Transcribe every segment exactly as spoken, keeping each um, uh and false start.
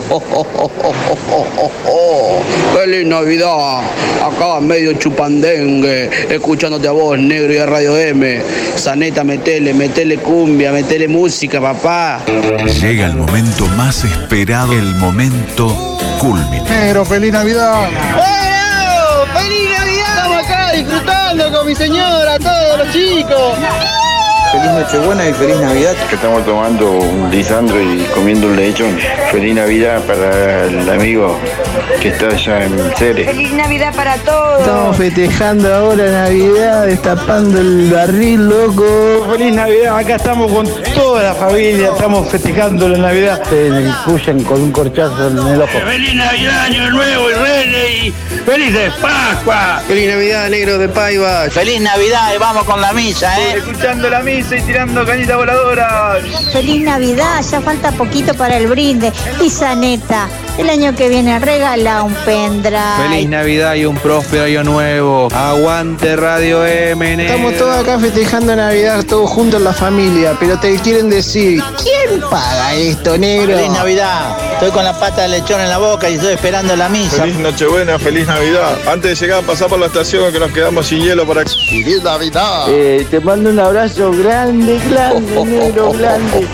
¡Feliz Navidad! Acá medio chupandengue, escuchándote a vos, negro, y a Radio M. Saneta, metele, metele cumbia, metele música, papá. Llega el momento más esperado, el momento culmine. Negro, feliz Navidad. ¡Bueno! ¡Feliz Navidad! Estamos acá disfrutando con mi señora, todos los chicos. Feliz Nochebuena y feliz Navidad. Que estamos tomando un Lisandro y comiendo un lechón. Feliz Navidad para el amigo que está allá en Ceres. Feliz Navidad para todos. Estamos festejando ahora Navidad, destapando el barril, loco. Feliz Navidad, acá estamos con toda la familia, estamos festejando la Navidad. Se me incluyen con un corchazo en el ojo. Feliz Navidad, Año Nuevo y Reyes y felices Pascua. Feliz Navidad, negro de Paiva. Feliz Navidad y vamos con la misa, ¿eh? Escuchando la misa y tirando cañita voladora. Feliz Navidad, ya falta poquito para el brinde. Y Saneta, el año que viene regala un pendrive. Feliz Navidad y un próspero año nuevo. Aguante Radio M. Estamos todos acá festejando Navidad, todos juntos en la familia, pero te quieren decir, ¿quién paga esto, negro? Feliz Navidad, estoy con la pata de lechón en la boca y estoy esperando la misa. Feliz Nochebuena, feliz Navidad. Antes de llegar a pasar por la estación que nos quedamos sin hielo para... ¡Feliz Navidad! Eh, te mando un abrazo grande, grande, negro, grande.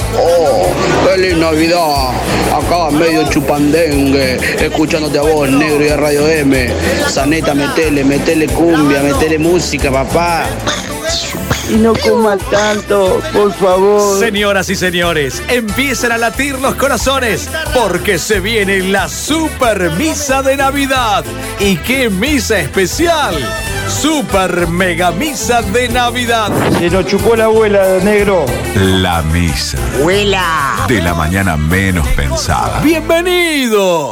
¡Feliz Navidad! Acá medio chupandengue, escuchándote a vos, negro, y a Radio M. Saneta, metele, metele cumbia, metele música, papá. Y no coma tanto, por favor. Señoras y señores, empiezan a latir los corazones porque se viene la super misa de Navidad. ¿Y qué misa especial? Super mega misa de Navidad. Se nos chupó la abuela, negro. La misa. ¡Abuela! De la mañana menos pensada. ¡Bienvenidos!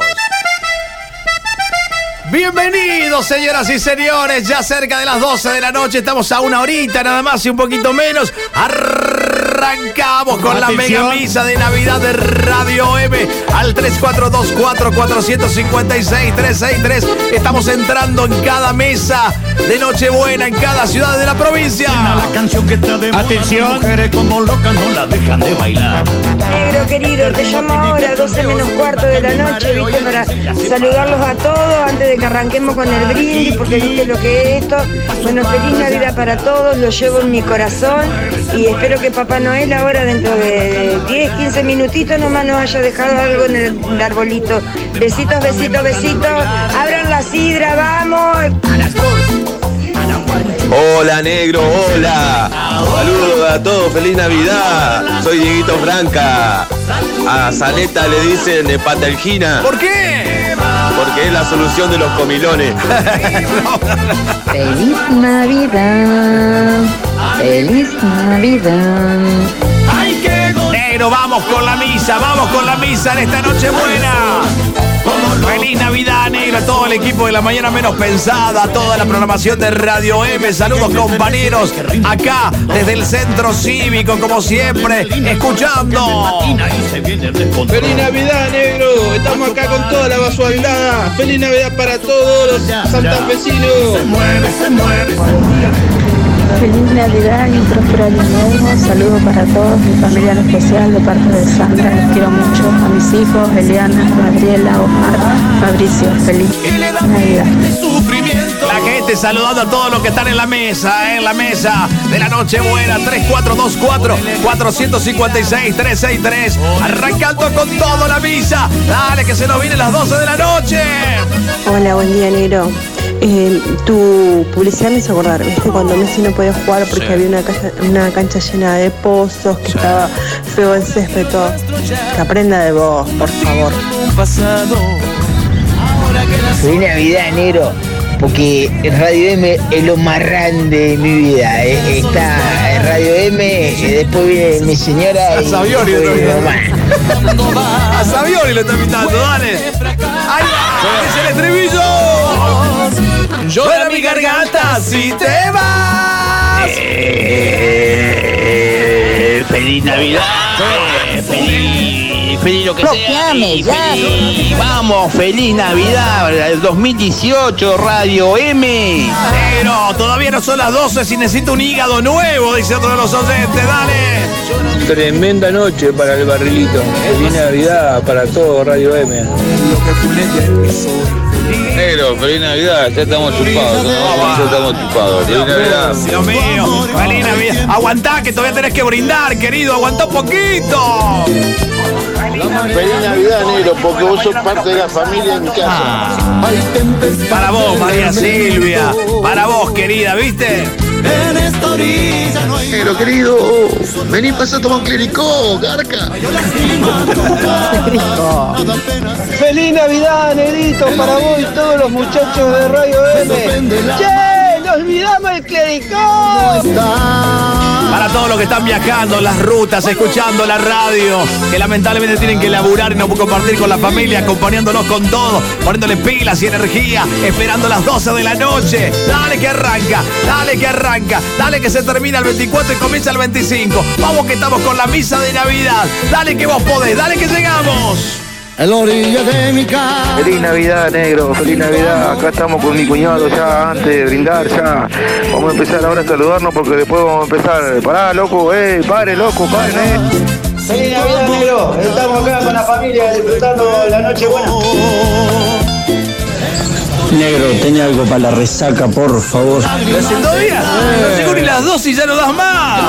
Bienvenidos, señoras y señores, ya cerca de las doce de la noche, estamos a una horita nada más y un poquito menos. Arrancamos con la mega misa de Navidad de Radio M al tres cuatro dos cuatro, cuatro cinco seis, tres seis tres. Estamos entrando en cada mesa de Nochebuena en cada ciudad de la provincia. Atención, mujeres como locas no la dejan de bailar. Negro querido, te llamo ahora, doce menos cuarto de la noche, viste, para saludarlos a todos antes de que arranquemos con el brindis, porque viste lo que es esto. Bueno, feliz Navidad para todos, lo llevo en mi corazón y espero que Papá Noel ahora dentro de diez, quince minutitos nomás nos haya dejado algo en el, el arbolito. Besitos, besitos, besitos. Abran la sidra, vamos. Hola, negro, hola. Saludos a todos, feliz Navidad. Soy Dieguito Franca. A Saneta le dicen patalgina. ¿Por qué? Porque es la solución de los comilones. Feliz Navidad. Feliz Navidad. Negro, vamos con la misa, vamos con la misa en esta noche buena. Feliz Navidad, negro, a todo el equipo de La Mañana Menos Pensada, a toda la programación de Radio M. Saludos, compañeros, acá desde el Centro Cívico, como siempre, escuchando. Feliz Navidad, negro. Estamos acá con toda la basualdada. Feliz Navidad para todos los santafesinos. Se mueve, se mueve, se mueve. Feliz Navidad y un próspero año nuevo. Saludos para todos, mi familia en especial, de parte de Sandra. Les quiero mucho. A mis hijos, Eliana, Gabriela, Omar, Fabricio. Feliz Navidad. La gente saludando a todos los que están en la mesa, ¿eh? En la mesa de la noche buena. tres cuatro dos cuatro, cuatro cinco seis, tres seis tres. Arrancando con toda la misa. Dale, que se nos vienen las doce de la noche. Hola, buen día, negro. Eh, tu publicidad me hizo acordar, ¿viste? Cuando Messi no podía jugar porque sí. había una cancha, una cancha llena de pozos, que sí. estaba feo el césped, todo. Que aprenda de vos, por favor. Feliz Navidad, negro, porque Radio M es lo más grande de mi vida. Eh. Está en Radio M, sí. después viene mi señora. A Saviori lo está invitando. A Saviori lo está invitando, dale. ¡Ahí va! ¡Es el estribillo! Llora mi garganta si te vas. Eh, feliz Navidad. Eh, feliz y feliz lo que sea. Bloqueame, Y ya. feliz- vamos, feliz Navidad, el dos mil dieciocho, Radio M. Pero todavía no son las doce si necesito un hígado nuevo, dice otro de los oyentes, dale. Tremenda noche para el barrilito. Feliz Navidad para todo Radio M. Negro, feliz Navidad, ya estamos chupados, ¿no? Ya estamos chupados. Feliz Navidad. Dios mío, feliz Navidad. Aguantá que todavía tenés que brindar, querido, aguantá un poquito. Feliz Navidad, negro, porque vos sos parte de la familia en mi casa. Para vos, María Silvia, para vos, querida, ¿viste? Negro, querido, vení, pasa a tomar un clericó, garca. Feliz Navidad, negrito, para vos y todos los muchachos de Radio M. ¡Che! ¡No olvidamos el clericó! Para todos los que están viajando, las rutas, escuchando la radio, que lamentablemente tienen que laburar y no compartir con la familia, acompañándonos con todo, poniéndole pilas y energía, esperando las doce de la noche. Dale que arranca, dale que arranca, dale que se termina el veinticuatro y comienza el veinticinco. Vamos que estamos con la misa de Navidad. Dale que vos podés, dale que llegamos. En la orilla de mi casa. Feliz Navidad, negro, feliz Navidad. Acá estamos con mi cuñado ya, antes de brindar ya. Vamos a empezar ahora a saludarnos porque después vamos a empezar. Pará, loco, eh, pare, loco, pare, eh. Feliz Navidad, negro. Estamos acá con la familia disfrutando la noche buena. Negro, tenía algo para la resaca, por favor. ¿Hace todavía? No llegó ni las dos y ya no das más.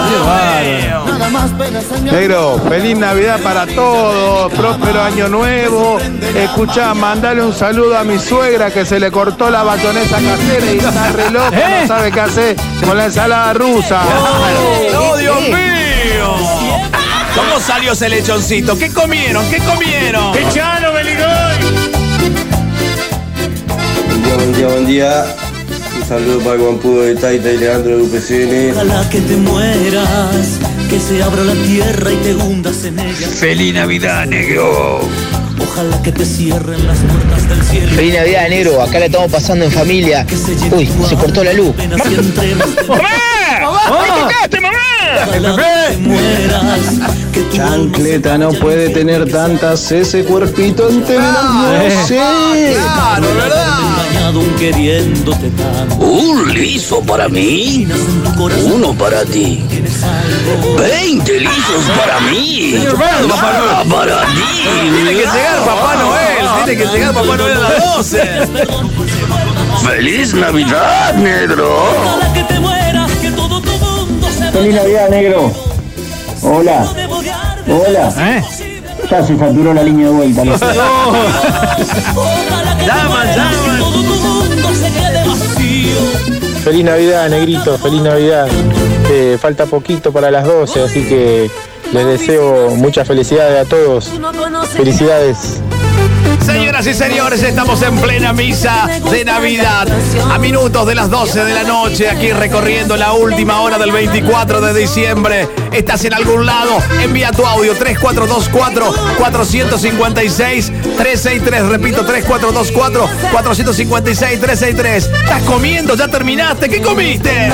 Negro, feliz Navidad para todos, próspero año nuevo. Escuchá, mandale un saludo a mi suegra que se le cortó la bayonesa casera y está re loca, ¿Eh? no sabe qué hacer con la ensalada rusa. ¡Oh, Dios mío! ¿Cómo salió ese lechoncito? ¿Qué comieron? ¿Qué comieron? ¡Echalo, Beligoy! Buen día, buen día. Un saludo para el guampudo de Taita y Leandro de U P C N. Ojalá que te mueras, que se abra la tierra y te hundas en ella. Feliz Navidad, negro. Ojalá que te cierren las puertas del cielo. Feliz Navidad, negro. Acá la estamos pasando en familia. Uy, se cortó la luz. ¡Mamá! ¡Me tocaste, mamá! Chancleta no puede tener tantas, ese cuerpito entero. No sé. Claro, ¿verdad? Queriéndote tanto. Un liso para mí, uno para ti. Veinte lisos para mí. Ah, para ti. Tiene que llegar Papá Noel, tiene que llegar Papá Noel a las doce. Feliz Navidad, negro. Ojalá que te mueras, que todo tu mundo se Feliz Navidad, negro. Hola. Hola. ¿Eh? Ya se saturó la línea de vuelta. ¿No? Llaman, llaman. Feliz Navidad, negrito, feliz Navidad. Eh, falta poquito para las doce, así que les deseo muchas felicidades a todos. Felicidades. Señoras y señores, estamos en plena misa de Navidad. A minutos de las doce de la noche, aquí recorriendo la última hora del veinticuatro de diciembre. ¿Estás en algún lado? Envía tu audio tres cuatro dos cuatro, cuatro cinco seis, tres seis tres. Repito, tres cuatro dos cuatro, cuatro cinco seis, tres seis tres. ¿Estás comiendo? ¿Ya terminaste? ¿Qué comiste?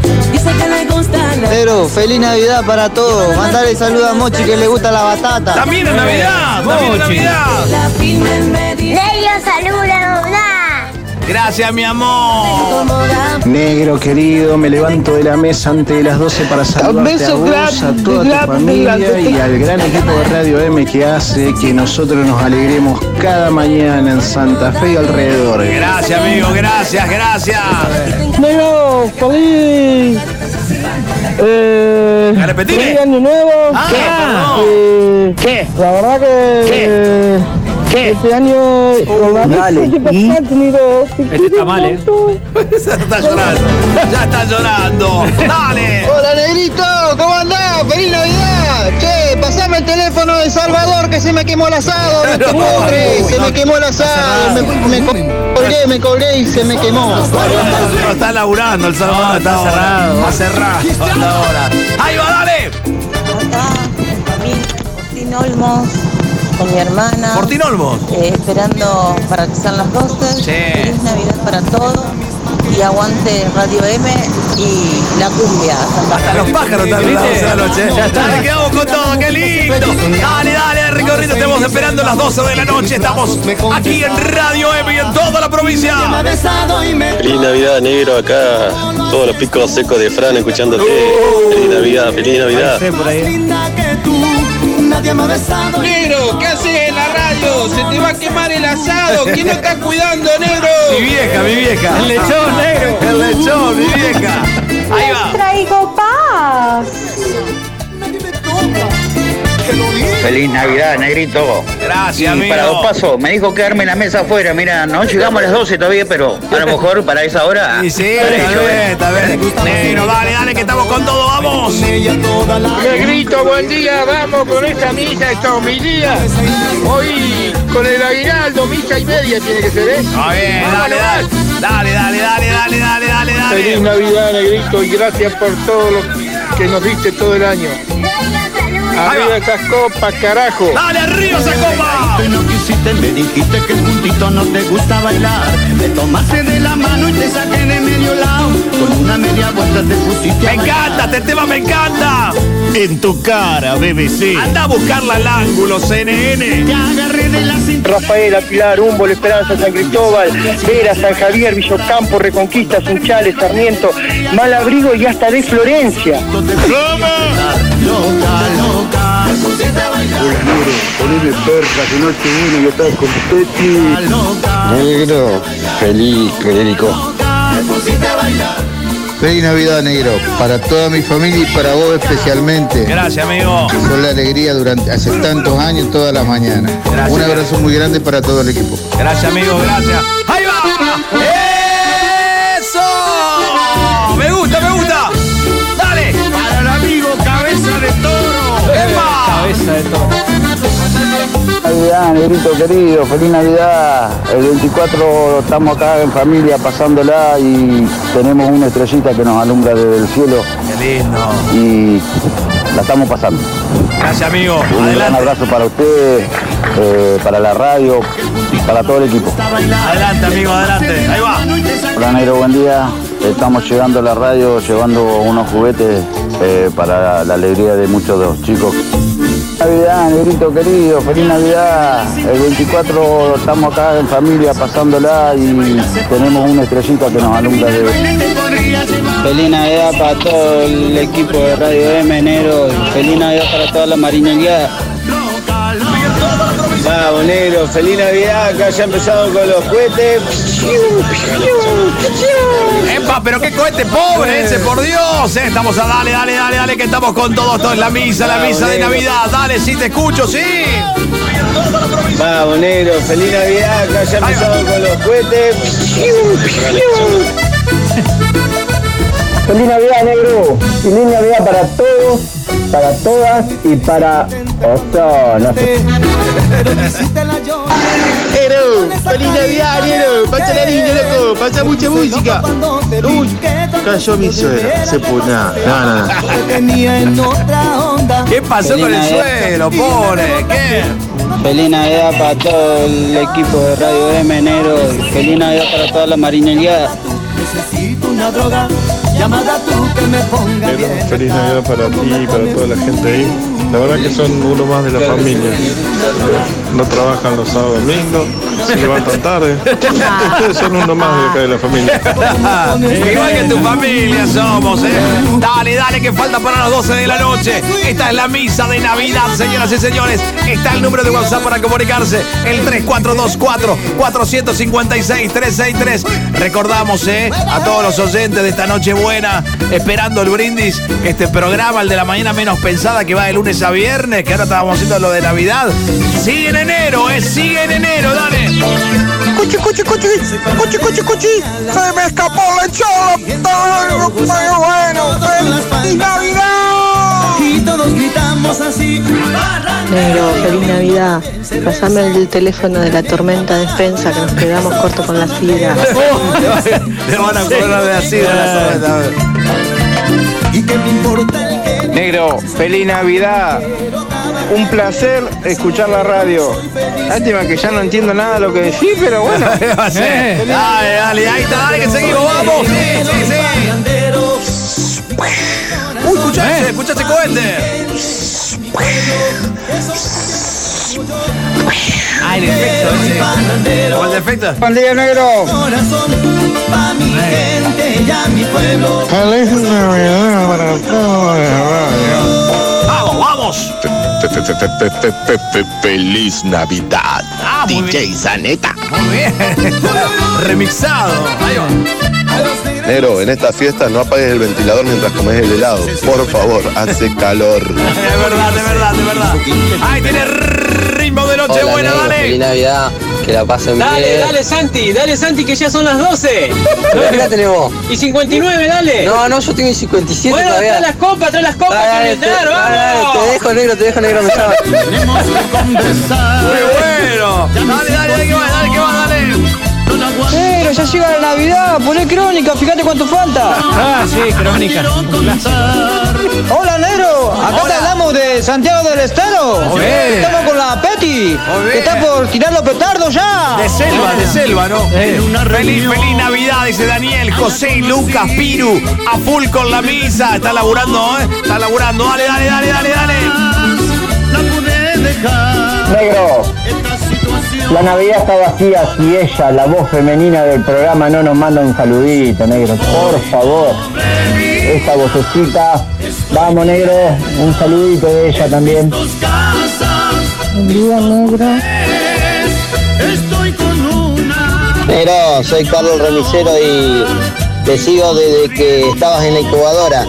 Negro, feliz Navidad para todos. Mandale saludo a Mochi que le gusta la batata. También es Navidad, también es Navidad. Negro, saluda, mamá. Gracias, mi amor. Negro querido, me levanto de la mesa antes de las doce para saludarte a vos, a toda tu familia y al gran equipo de Radio M que hace que nosotros nos alegremos cada mañana en Santa Fe y alrededor. Gracias, amigo, gracias, gracias. Negro, feliz. Eh, ¿A repetir? feliz año nuevo. Ah, Eh, ¿Qué? La verdad que ¿Qué? ¿Qué? este año con la Dale. que pasaste, negro, te Este quiero está mal, ¿eh? tanto. Ya está llorando, ya está llorando. Dale. Hola, negrito, ¿cómo andás? ¡Feliz Navidad! Che, pasame el teléfono de Salvador que se me quemó el asado, no te puedo creer, se me quemó el asado, me, me colgué, me colgué y se me quemó. No está laburando el Salvador, No, está hasta cerrado. ahora. Está cerrado hasta ahora. Ahí va, dale. Acá, familia, Fortín Olmos, con mi hermana. Fortín Olmos. eh, esperando para que sean las doce. Sí. Feliz Navidad para todos. y aguante Radio M y la cumbia. Hasta los pájaros también la noche. Ya está. Dale, quedamos con todo, qué lindo. Dale, dale, recorrido. Estamos esperando las doce de la noche. Estamos aquí en Radio M y en toda la provincia. Feliz Navidad, negro, acá. Todos los picos secos de Fran escuchándote. Feliz Navidad, feliz Navidad. Negro, ¿qué haces en la radio? Se te va a quemar el asado. ¿Quién lo está cuidando, negro? Mi vieja, mi vieja. El lechón, negro. El lechón, mi vieja. Ahí va. Traigo paz. Feliz Navidad, negrito. Gracias, y amigo. para dos pasos, me dijo quedarme en la mesa afuera. Mira, no llegamos a las doce todavía, pero a lo mejor para esa hora. Sí, sí, está bien, está bien. Negro, dale, dale, que estamos con todo, vamos. Negrito, buen día, vamos con esta misa, esta homilía. Hoy con el aguinaldo, misa y media tiene que ser, ¿eh? Está bien, dale, dale. Dale, dale, dale, dale, dale, dale, dale. Feliz Navidad, negrito, y gracias por todo lo que nos diste todo el año. Arriba esas copas, carajo. Dale, arriba esa copa. Y no quisiste, me dijiste que juntito no te gusta bailar. Me tomaste de la mano y te saqué de medio lado. Con una media vuelta te pusiste Me encanta, este tema me encanta. En tu cara, B B C. Anda a buscarla al ángulo, C N N. Te agarré de la cintura. Rafaela, Pilar, Humboldt, Esperanza, San Cristóbal, Vera, San Javier, Villocampo, Reconquista, Sunchales, Sarmiento, Malabrigo y hasta de Florencia. Hola, negro, poneme perra, que no te uno y estás con Teti. Negro, feliz, Federico. Feliz Navidad, negro, para toda mi familia y para vos especialmente. Gracias, amigo. Son la alegría durante hace tantos años, todas las mañanas. Gracias. Un abrazo muy grande para todo el equipo. Gracias, amigo, gracias. ¡Ahí va! ¡Eso! Me gusta, me gusta. Dale. Para el amigo Cabeza de Toro. ¡Epa! Cabeza de toro. Navidad, negrito querido, feliz Navidad. El veinticuatro estamos acá en familia pasándola y tenemos una estrellita que nos alumbra desde el cielo. Qué lindo. Y la estamos pasando. Gracias, amigo. Un Adelante. gran abrazo para usted, eh, para la radio, para todo el equipo. Adelante, amigo, adelante. Ahí va. Hola, negro, buen día. Estamos llegando a la radio llevando unos juguetes eh, para la alegría de muchos de los chicos. Navidad, negrito querido, feliz Navidad. El veinticuatro estamos acá en familia pasándola y tenemos una estrellita que nos alumbra de... Feliz Navidad para todo el equipo de Radio M, negro. Feliz Navidad para toda la marinería. Vamos, negro, feliz Navidad, que haya empezado con los cohetes. ¡Epa! Pero qué cohete pobre ese, por Dios. Eh, estamos a dale, dale, dale, dale, que estamos con todo. Esto es la misa, la misa de Navidad. Dale, sí, te escucho, sí. Vamos, negro, feliz Navidad, que haya empezado con los cohetes. Feliz Navidad, negro. Feliz Navidad para todos, para todas y para Oso, no sé. Negro, feliz Navidad, negro. Pasa la niña, loco. Pasa mucha música. Uy, cayó mi suegra. Se puso nada, nada, nada. ¿Qué pasó Feliz con el Navidad. suelo, pobre? ¿Qué? Feliz Navidad para todo el equipo de Radio M, negro. Feliz Navidad para toda la marinería. Necesito una droga, llamada tú que me ponga bien. Feliz Navidad para ti y para toda la gente ahí. La verdad que son uno más de la familia. No trabajan los sábados y domingos, se levantan tarde. Ustedes son uno más de acá de la familia. Igual que tu familia somos, ¿eh? Dale, dale, que falta para las doce de la noche. Esta es la misa de Navidad, señoras y señores. Está el número de WhatsApp para comunicarse, el tres cuatro dos cuatro, cuatro cinco seis, tres seis tres. Recordamos, ¿eh? A todos los oyentes de esta noche buena, esperando el brindis, este programa, el de la mañana menos pensada, que va de lunes a viernes, que ahora estábamos haciendo lo de Navidad. Sigue en enero, ¿eh? Sigue en enero, dale. Cuchi, cuchi, cuchi, cuchi, cuchi, cuchi, se me escapó la chola, pero bueno, feliz Navidad. Y todos gritamos así. Negro, feliz Navidad. Pasame el teléfono de la tormenta defensa, que nos quedamos cortos con la sidra. Le van a cobrar de la sidra la tormenta. ¿Y qué me importa el que Negro, feliz Navidad. un placer escuchar la radio. Lástima que ya no entiendo nada de lo que decís, pero bueno. Eh. Dale, dale, ahí está, dale que seguimos, vamos. Sí, sí, sí. Uy, escuchaste, eh. escuchaste cohete. Ah, el efecto ese. ¿Cuál de efecto? Buen día, negro. Feliz Navidad para todos. Vamos, vamos. Feliz Navidad. Ah, D J bien. Zaneta. Muy bien. Remixado. Ahí va. Negro, en esta fiesta no apagues el ventilador mientras comes el helado. Por favor, hace calor. De verdad, de verdad, de verdad. Ahí tiene ritmo de Nochebuena, dale. Feliz Navidad, que la pasen Dale, bien. dale, Santi, dale, Santi, que ya son las doce. ¿Qué edad tenés vos? Y cincuenta y nueve, dale. No, no, yo tengo cincuenta y siete Bueno, todavía. trae las copas, trae las copas Dale, que te, brindar, dale, dale, vamos. te dejo negro, te dejo negro, me llama. Muy bueno. Dale, dale, dale, que va, dale, que va, dale. Pero ya llega la Navidad, poné crónica, fíjate cuánto falta. Ah, sí, crónica. Hola, negro. Acá te hablamos de Santiago del Estero. Muy bien. Estamos con la Peti, Muy bien. que está por tirar los petardos ya. De selva, de selva, ¿no? Feliz, feliz Navidad, dice Daniel, José y Lucas, Piru, a full con la misa. Está laburando, ¿eh? Está laburando. Dale, dale, dale, dale, dale. Negro, la Navidad está vacía si ella, la voz femenina del programa, no nos manda un saludito, negro. Por favor, esa vocecita. Vamos, negro, un saludito de ella también. Buen día, negro. Negro, soy Carlos Remisero y te sigo desde que estabas en la incubadora.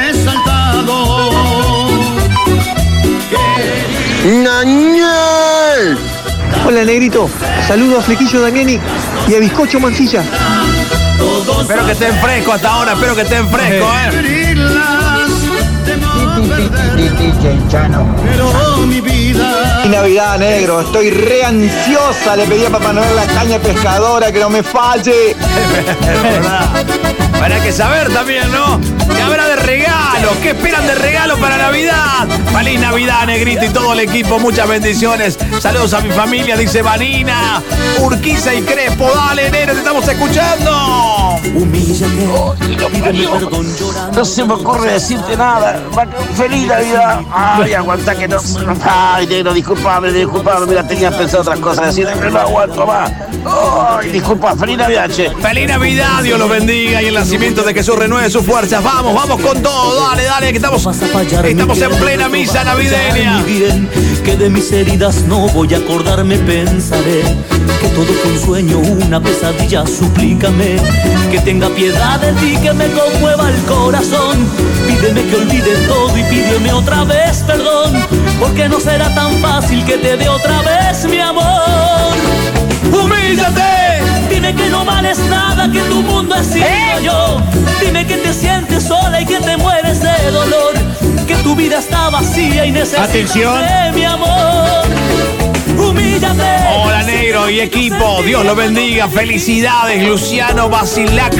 ¡Nañal! Hola, negrito. Saludos a Flequillo Damiani y a Bizcocho Mancilla. Espero que estén frescos hasta ahora, espero que estén frescos, ¿eh? Y Navidad, negro. Estoy re ansiosa. Le pedí a Papá Noel la caña pescadora que no me falle. Es verdad. Habrá que saber también, ¿no? ¿Qué habrá de regalo? ¿Qué esperan de regalo para Navidad? Feliz Navidad, negrito y todo el equipo. Muchas bendiciones. Saludos a mi familia, dice Vanina, Urquiza y Crespo. Dale, negro, te estamos escuchando. Humíllate, pídeme perdón llorando. No se me ocurre decirte nada. Feliz Navidad. Ay, aguanta que no. Ay, negro, disculpame, disculpame. Mira, tenía pensado otras cosas decir, pero no aguanto más. Ay, disculpa, feliz Navidad, che. Feliz Navidad, Dios los bendiga y el nacimiento de Jesús renueve sus fuerzas. Vamos, vamos con todo. Dale, dale, que estamos, estamos en plena misa navideña. Bien, que de mis heridas no voy a acordarme, pensaré que todo fue un sueño, una pesadilla, suplícame que tenga piedad de ti, que me conmueva el corazón. Pídeme que olvide todo y pídeme otra vez perdón, porque no será tan fácil que te dé otra vez mi amor. ¡Humíllate! Dime que no vales nada, que tu mundo he sido ¿Eh? yo. Dime que te sientes sola y que te mueres de dolor, que tu vida está vacía y necesitas Atención. de mi amor. Humíllate. Hola, negro y equipo. Dios los bendiga. Felicidades, Luciano Basilac.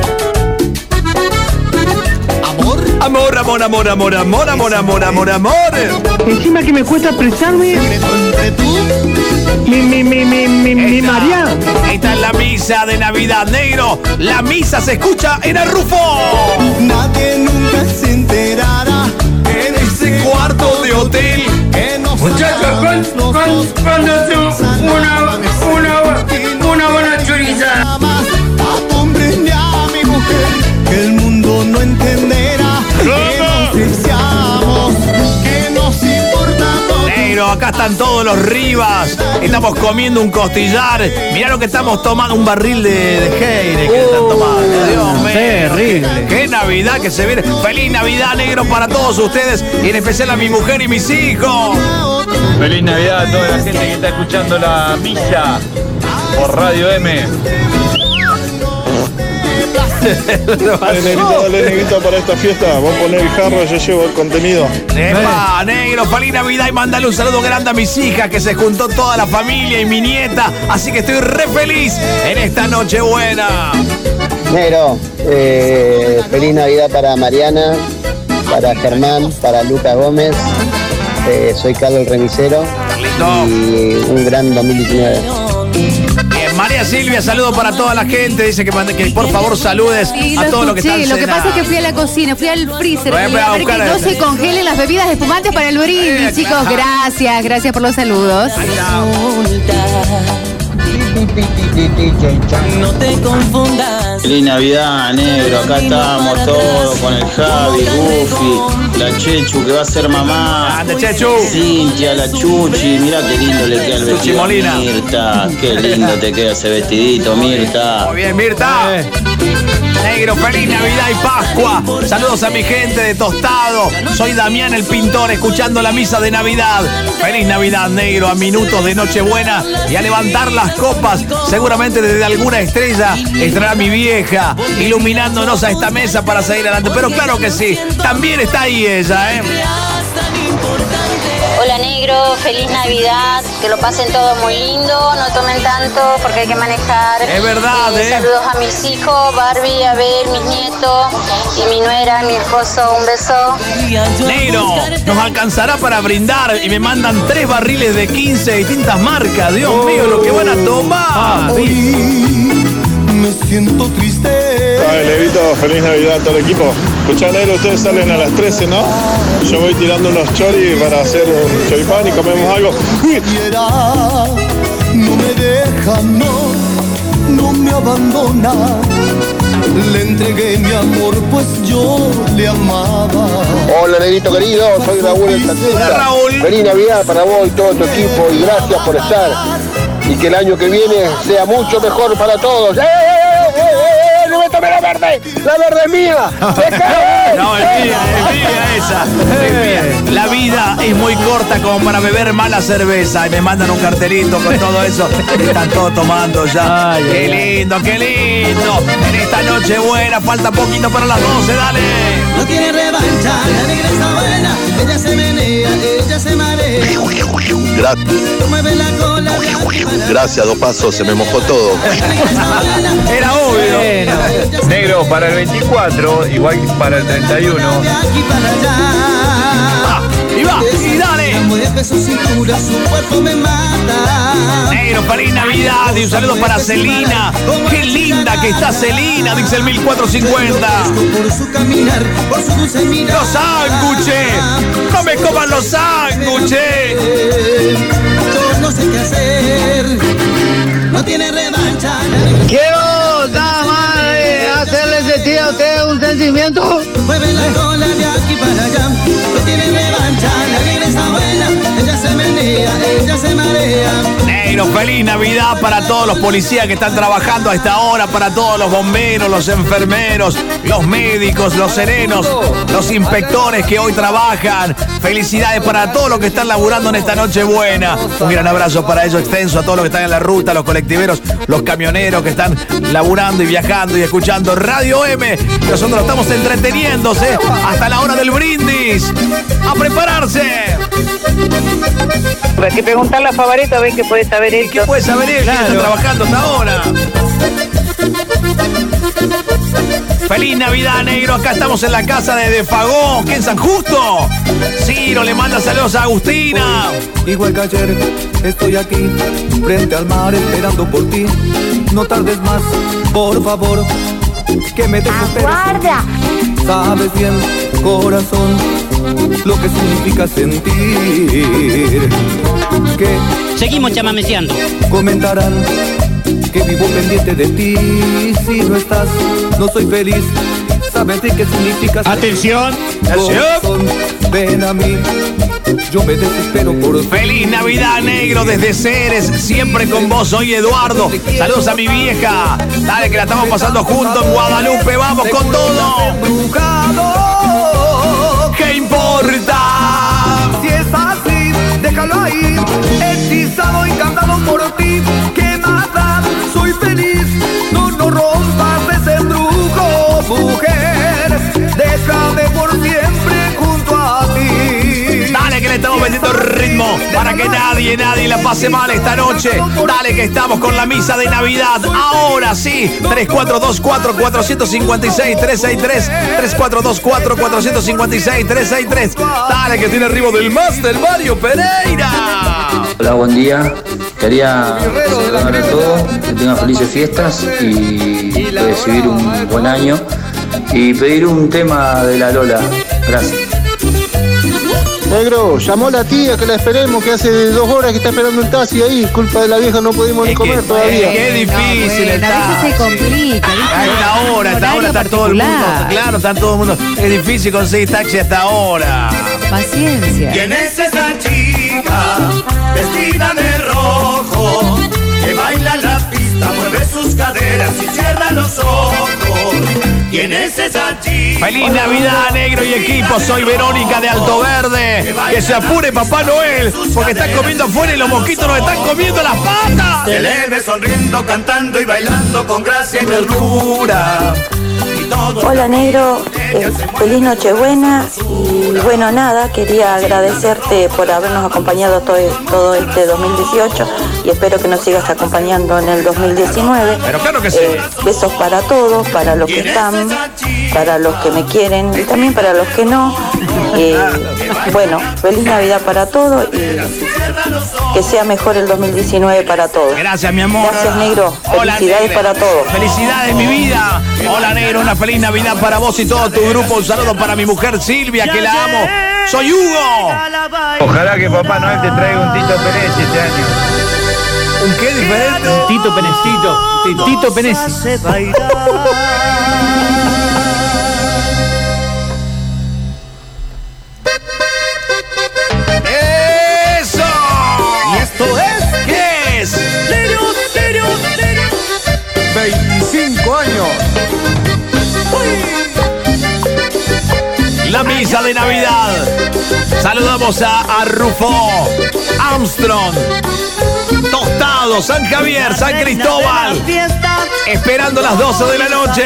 Amor, amor, amor, amor, amor, amor, amor, amor, amor, amor. Encima que me cuesta prestarme. Mi, mi, mi, mi, mi, mi María. Esta es la misa de Navidad, negro. La misa se escucha en el Rufo. Nadie nunca se enterará en ese cuarto de hotel. Muchachos, ¿cuándo tú una, una, una buena choriza? A tu hombre ni a mi mujer, que el mundo no entenderá que nos deseamos, que nos importamos. Negro, acá están todos los Rivas. Estamos comiendo un costillar. Mirá lo que estamos tomando, un barril de, de Heine que están tomando. Dios mío. Terrible. Qué Navidad que se viene. Feliz Navidad, negro, para todos ustedes y en especial a mi mujer y mis hijos. Feliz Navidad a toda la gente que está escuchando la misa por Radio M. Dale, negrito, dale, negrito, para esta fiesta. Vamos a poner el jarro, yo llevo el contenido. ¡Epa, negro! Feliz Navidad y mándale un saludo grande a mis hijas, que se juntó toda la familia y mi nieta. Así que estoy re feliz en esta noche buena. Negro, eh, feliz Navidad para Mariana, para Germán, para Lucas Gómez, Eh, soy Carlos el Remisero y un gran dos mil diecinueve. Bien, María Silvia, saludo para toda la gente. Dice que, mande- que por favor saludes Sí, a lo todos los que escuché. están Lo que pasa es que cenando. fui a la cocina, fui al freezer Voy a a ver buscar que a- no se congelen las bebidas espumantes para el brindis, chicos. Gracias, gracias por los saludos. No te confundas. Feliz Navidad, negro. Acá estamos todos con el Javi, Goofy, la Chechu que va a ser mamá. Ande, Chechu. Cintia, la Chuchi. Mira qué lindo le queda el Chuchi vestido a Molina. Mirta. Qué lindo te queda ese vestidito, Mirta. Muy bien, Mirta. Negro, feliz Navidad y Pascua. Saludos a mi gente de Tostado. Soy Damián el Pintor, escuchando la misa de Navidad. Feliz Navidad, negro, a minutos de Nochebuena y a levantar las copas. Seguramente desde alguna estrella estará mi vieja iluminándonos a esta mesa para seguir adelante. Pero claro que sí, también está ahí ella, ¿eh? Hola negro, feliz Navidad, que lo pasen todo muy lindo, no tomen tanto porque hay que manejar. Es verdad, ¿eh? Saludos a mis hijos, Barbie, Abel, mis nietos y mi nuera, mi esposo, un beso. Negro, nos alcanzará para brindar y me mandan tres barriles de quince distintas marcas. Dios mío, lo que van a tomar. Me siento triste. Ay, Levito, feliz Navidad a todo el equipo. Escuchá, negro, ustedes salen a las trece, ¿no? Yo voy tirando unos choris para hacer un choripán y comemos algo. No me deja, no, no me abandona. Le entregué mi amor, pues yo le amaba. Hola, negrito querido, soy Raúl el taxista. Hola, Raúl. Feliz Navidad para vos y todo tu equipo y gracias por estar. Y que el año que viene sea mucho mejor para todos. ¡Eh, eh, eh, eh! ¡No me tome la verde! ¡La verde es mía! ¡Déjame! No, es mía, es mía esa. Es mía. La vida es muy corta como para beber mala cerveza. Y me mandan un cartelito con todo eso. Están todos tomando ya. Ay, qué ay, lindo, qué lindo. En esta noche buena, falta poquito para las doce, dale. No tiene revancha, la negra está buena. Ella se menea, ella se marea. Mueve la cola. Gracias, dos pasos, se me mojó todo. Era obvio. Negro, para el veinticuatro, igual que para el treinta y uno. Ah, y va, y dale. Mueve su cintura, su cuerpo me mata. Negro, feliz Navidad y un saludo para Celina. Qué linda que está Celina, dice el mil cuatrocientos cincuenta. Por su caminar, por su dulce mirar. Los sándwiches. No me coman los sándwiches. Yo no sé qué hacer. No tiene revancha. Quiero nada más eh, hacerle sentir a usted un sentimiento. Mueve la cola de aquí para allá. No tiene revancha. La negra está buena. Ella se menea, ella se marea. Negro, feliz Navidad para todos los policías que están trabajando a esta hora, para todos los bomberos, los enfermeros, los médicos, los serenos, los inspectores que hoy trabajan. Felicidades para todos los que están laburando en esta noche buena. Un gran abrazo para ellos extenso, a todos los que están en la ruta, los colectiveros, los camioneros que están laburando y viajando y escuchando Radio M. Nosotros estamos entreteniéndose hasta la hora del brindis. ¡A prepararse! Hay que preguntarle a Favarito a ver qué puede saber él. ¿Qué puede saber él? Claro. Que está trabajando hasta ahora. Feliz Navidad, negro. Acá estamos en la casa de De Fagó, que en San Justo. Ciro le manda saludos a Agustina. Igual que ayer, estoy aquí, frente al mar, esperando por ti. No tardes más, por favor, que me desesperes. ¡Aguarda! Sabes bien, corazón, lo que significa sentir. Que Seguimos chamameceando. comentarán que vivo pendiente de ti. Si no estás, no soy feliz. Sabes de qué significa sentir. Atención. Corazón, ven a mí. Yo me desespero por ti. Feliz Navidad, negro, desde Ceres, siempre con vos. Soy Eduardo. Saludos a mi vieja. Dale, que la estamos pasando juntos en Guadalupe. Vamos con todo. ¿Qué importa? Si es así, déjalo ahí. Hechizado, encantado por ti. ¿Qué más da? Soy feliz. No, no rompas ese embrujo, mujer. Déjame por siempre junto a ti. Dale, que le estamos metiendo ritmo para que nadie nadie, nadie la pase mal esta noche. Dale que estamos con la misa de Navidad. Ahora sí. tres cuatro dos cuatro, cuatro cinco seis, tres seis tres. tres cuatro dos cuatro, cuatro cinco seis, tres seis tres. Dale que tiene arriba del máster Mario Pereira. Hola, buen día. Quería saludar a todos, que tengan felices fiestas y recibir un buen año. Y pedir un tema de la Lola. Gracias. Negro, llamó la tía que la esperemos, que hace dos horas que está esperando el taxi ahí. Culpa de la vieja no pudimos ni comer todavía. Qué difícil bueno, está. a veces se complica, ¿viste? A esta hora, a esta hora está todo el mundo. Claro, está todo el mundo. Es difícil conseguir taxi hasta ahora. Paciencia. ¿Quién es esa chica vestida de rojo que baila en la pista, mueve sus caderas y cierra los ojos? ¿Quién es esa chica? Feliz Navidad, negro y equipo. Soy Verónica de Alto Verde. Que se apure Papá Noel, porque está comiendo afuera y los mosquitos nos están comiendo las patas. Se le ve sonriendo, cantando y bailando con gracia y ternura. Hola negro, eh, feliz Nochebuena y bueno nada, quería agradecerte por habernos acompañado todo, todo este dos mil dieciocho y espero que nos sigas acompañando en el dos mil diecinueve. Pero claro que sí. Eh, besos para todos, para los que están, para los que me quieren y también para los que no. Eh, bueno, feliz Navidad para todos y que sea mejor el dos mil diecinueve para todos. Gracias, mi amor. Gracias, negro. Hola, felicidades negro. para todos. Felicidades, mi vida. Hola, negro. Una feliz Navidad para vos y todo tu grupo. Un saludo para mi mujer Silvia, que la amo. Soy Hugo. Ojalá que Papá Noel te traiga un Tito Pérez este año. ¿Un qué diferente? Un Tito Penecito. Tito, Tito Penesi. ¡Eso! Y esto es... ¿Qué es? ¡Serio, serio, serio! veinticinco años. La misa de Navidad. Saludamos a, a Rufo, Armstrong, Tostado, San Javier, San Cristóbal. Esperando las doce de la noche.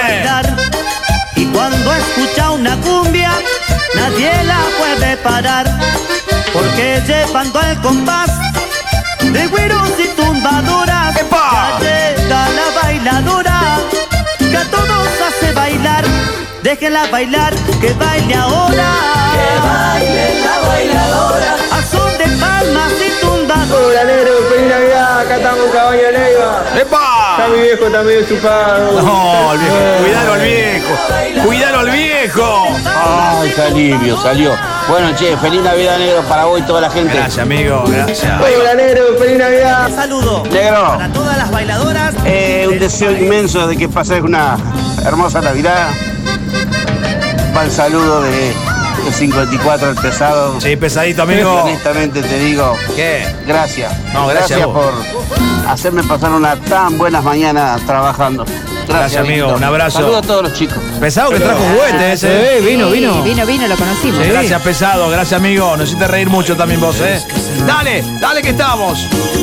Y cuando escucha una cumbia, nadie la puede parar. Porque llevando el compás de güiros y tumbadoras, ya llega la bailadora que a todos hace bailar. Déjenla bailar, que baile ahora. Que baile la bailadora. A son de palmas y tumbadoras. Hola negro, feliz Navidad, acá estamos Caballo Leiva. ¡Epa! Está mi viejo, está medio chupado. No, el viejo, cuidalo al viejo. Cuidalo al viejo. Ay, qué alivio, salió. Bueno, che, feliz Navidad, negro, para vos y toda la gente. Gracias, amigo, gracias. Hola negro, feliz Navidad. Un saludo Negro, para todas las bailadoras. eh, un deseo inmenso de que pases una hermosa Navidad. Va el saludo de, de cincuenta y cuatro el pesado. Sí, pesadito, amigo. Honestamente te digo, ¿qué? Gracias. No, gracias a vos. por hacerme pasar una tan buenas mañanas trabajando. Gracias, Gracias, amigo. amiguito. Un abrazo. Saludos a todos los chicos. Pesado que trajo juguetes, ese. Sí, vino, vino. Sí, vino, vino, lo conocimos. Sí. Gracias, pesado. Gracias, amigo. Nos hiciste reír mucho también vos, ¿eh? Dale, dale que estamos.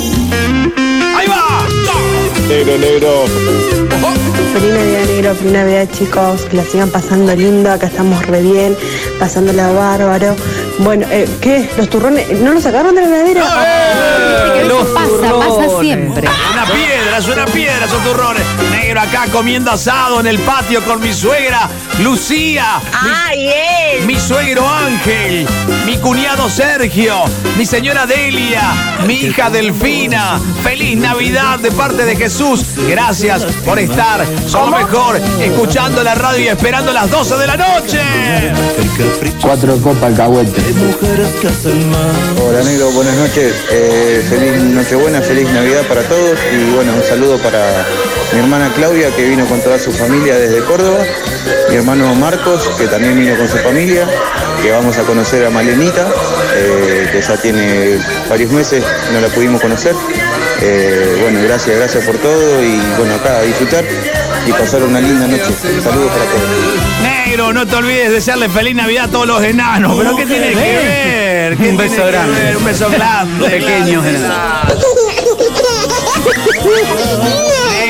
¡Ahí va! Negro, negro. Feliz Navidad, negro, feliz Navidad, chicos, que la sigan pasando lindo, acá estamos re bien, pasándola bárbaro. Bueno, eh, ¿qué? ¿Los turrones no los sacaron de la heladera? Viste que eso pasa, pasa siempre. Una piedra, es una piedra, son turrones. Negro acá comiendo asado en el patio con mi suegra, Lucía. ¡Ay, él! Mi suegro Ángel, mi cuñado Sergio, mi señora Delia, mi hija Delfina. Feliz Navidad de parte de Jesús. Gracias por estar. Somos mejor escuchando la radio y esperando las doce de la noche. Cuatro copas alcahuete. Hola negro, buenas noches. Eh, feliz Nochebuena, feliz Navidad para todos. Y bueno, un saludo para mi hermana Claudia, que vino con toda su familia desde Córdoba. Mi hermano Marcos, que también vino con su familia. Que vamos a conocer a Malenita, eh, que ya tiene varios meses, no la pudimos conocer. Eh, bueno, gracias, gracias por todo. Y bueno, acá a disfrutar y pasar una linda noche. Saludos para todos. Negro, no te olvides de desearle feliz Navidad a todos los enanos. ¿Pero qué tiene que ver? ¿Qué Un beso tiene que grande. ver? Un beso grande. Pequeños enanos. Negro,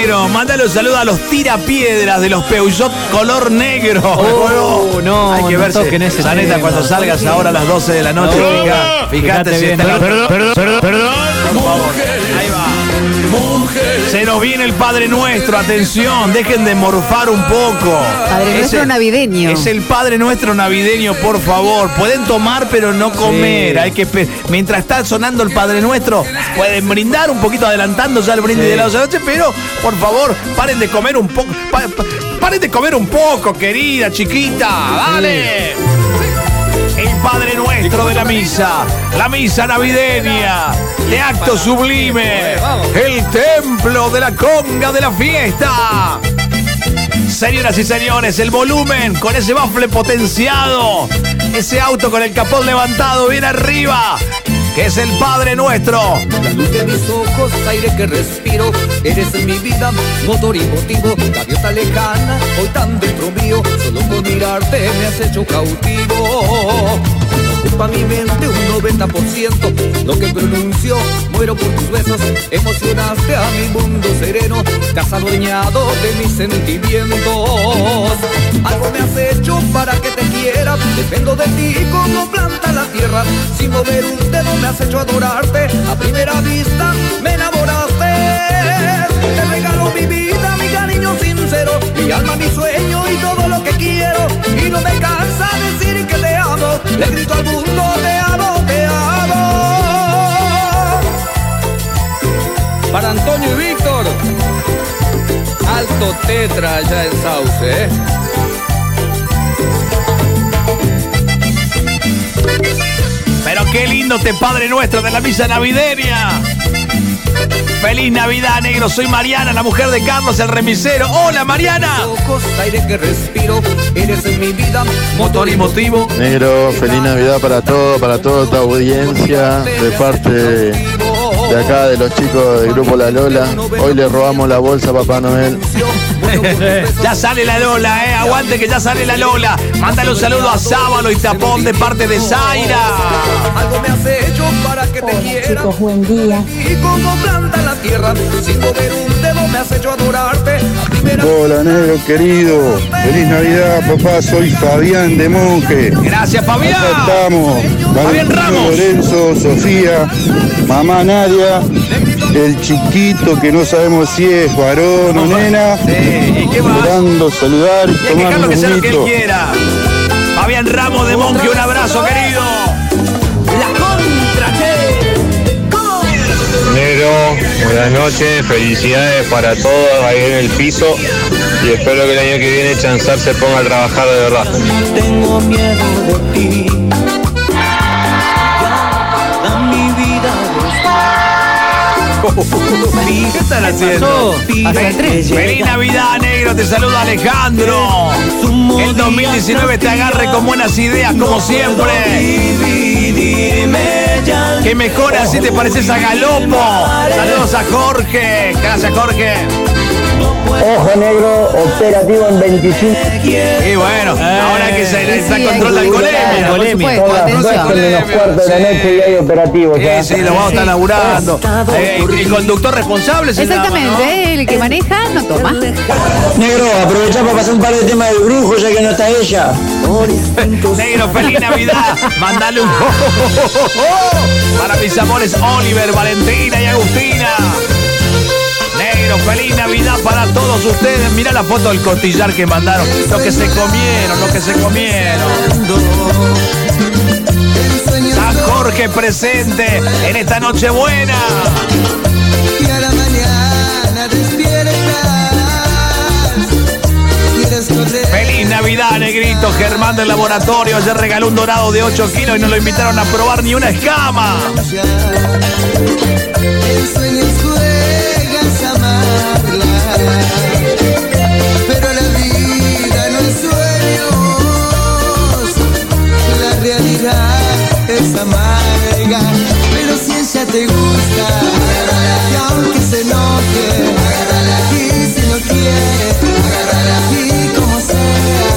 negro, mándale un saludo a los tirapiedras de los Peugeot color negro. Oh, no, hay que no verse. toquen ese Saneta, tema. cuando salgas ahora a las doce de la noche, No. fija- fíjate Fíjate si bien. está la- Perdón, perdón, perdón, perdón. Por favor, ahí va. Se nos viene el Padre Nuestro, atención, dejen de morfar un poco. Padre Es Nuestro el- navideño. Es el Padre Nuestro navideño, por favor. Pueden tomar, pero no comer. Sí. Hay que esper- Mientras está sonando el Padre Nuestro, pueden brindar un poquito adelantando ya el brindis Sí. de la doce de la noche, pero por favor, paren de comer un poco. Pa- pa- paren de comer un poco, querida, chiquita. Dale. El Padre Nuestro de la misa, la misa navideña, de acto sublime, el templo de la conga de la fiesta. Señoras y señores, el volumen con ese bafle potenciado, ese auto con el capón levantado bien arriba, que es el Padre Nuestro. La luz de mis ojos, aire que respiro, eres en mi vida, motor y motivo, gaviota lejana, hoy tan dentro mío, solo con mirarte me has hecho cautivo. Ocupa mi mente un noventa por ciento, lo que pronuncio, muero por tus besos, emocionaste a mi mundo sereno, te has adueñado de mis sentimientos. Algo me has hecho para que te quiera, dependo de ti como planta la tierra, sin mover un dedo me has hecho adorarte, a primera vista me enamoraste. Te regalo mi vida, mi cariño sincero, mi alma, mi sueño y todo lo que quiero, y no me cansa decir que te amo, le grito al mundo te amo, te amo. Para Antonio y Víctor, alto tetra allá en Sauce, ¿eh? Pero qué lindo este Padre Nuestro de la misa navideña. Feliz Navidad, negro. Soy Mariana, la mujer de Carlos, el remisero. Hola, Mariana. Ojos, aire que respiro, eres en mi vida, motor y motivo. Negro, feliz Navidad para todo, para toda tu audiencia, de parte de acá de los chicos del grupo La Lola. Hoy le robamos la bolsa a Papá Noel. Ya sale la Lola, eh. Aguante que ya sale la Lola. Mándale un saludo a Sábalo y Tapón de parte de Zaira. Algo me has hecho para que te quiera. Chicos, buen día. Y como planta la tierra, sin mover un dedo me has hecho adorarte. A primera Hola, negro querido. Feliz Navidad, papá. Soy Fabián de Monje. Gracias, Fabián. Acá estamos. Fabián Valentín, Ramos. Lorenzo, Sofía, mamá Nadia, el chiquito que no sabemos si es varón o nena. Sí, ¿y qué más? Esperando saludar y Y hay que tomar dejarlo un que sea lo que él vinito. quiera. Fabián Ramos de Monje, un abrazo, querido. la contra, Negro, buenas noches, felicidades para todos ahí en el piso y espero que el año que viene Chanzar se ponga a trabajar de verdad. tengo miedo de ti. Da mi vida ¿Qué están haciendo? Hasta el tres. Feliz Navidad, negro. Te saluda Alejandro. El dos mil diecinueve te agarre con buenas ideas, como siempre. Que mejora si te pareces a Galopo. Saludos a Jorge. Gracias, Jorge. Ojo negro, operativo en veinticinco. Y bueno, ahora que se está sí, control de hay que alcoholemia. cuidar, por supuesto, Son las atención. doce menos cuarto de la noche y hay operativo ya. Sí, sí, lo vamos a estar laburando. Eh, el conductor responsable se llama, Exactamente, el que maneja no toma. Negro, aprovecha para pasar un par de temas del brujo ya que no está ella. ¿no? Negro, feliz Navidad. Mandale un para mis amores Oliver, Valentina y Agustina. Negro, feliz Navidad para todos ustedes. Mira la foto del costillar que mandaron. Lo que se comieron, lo que se comieron. San Jorge presente en esta noche buena. Y a la mañana despiertas. Quieres correr. Feliz Navidad, negrito. Germán del laboratorio ayer regaló un dorado de ocho kilos y no lo invitaron a probar ni una escama. En sueños juegas a amarla. Pero la vida no es sueños. La realidad es amarga. Pero si ella te gusta, y aunque se enoje, y si no quiere, y como sea,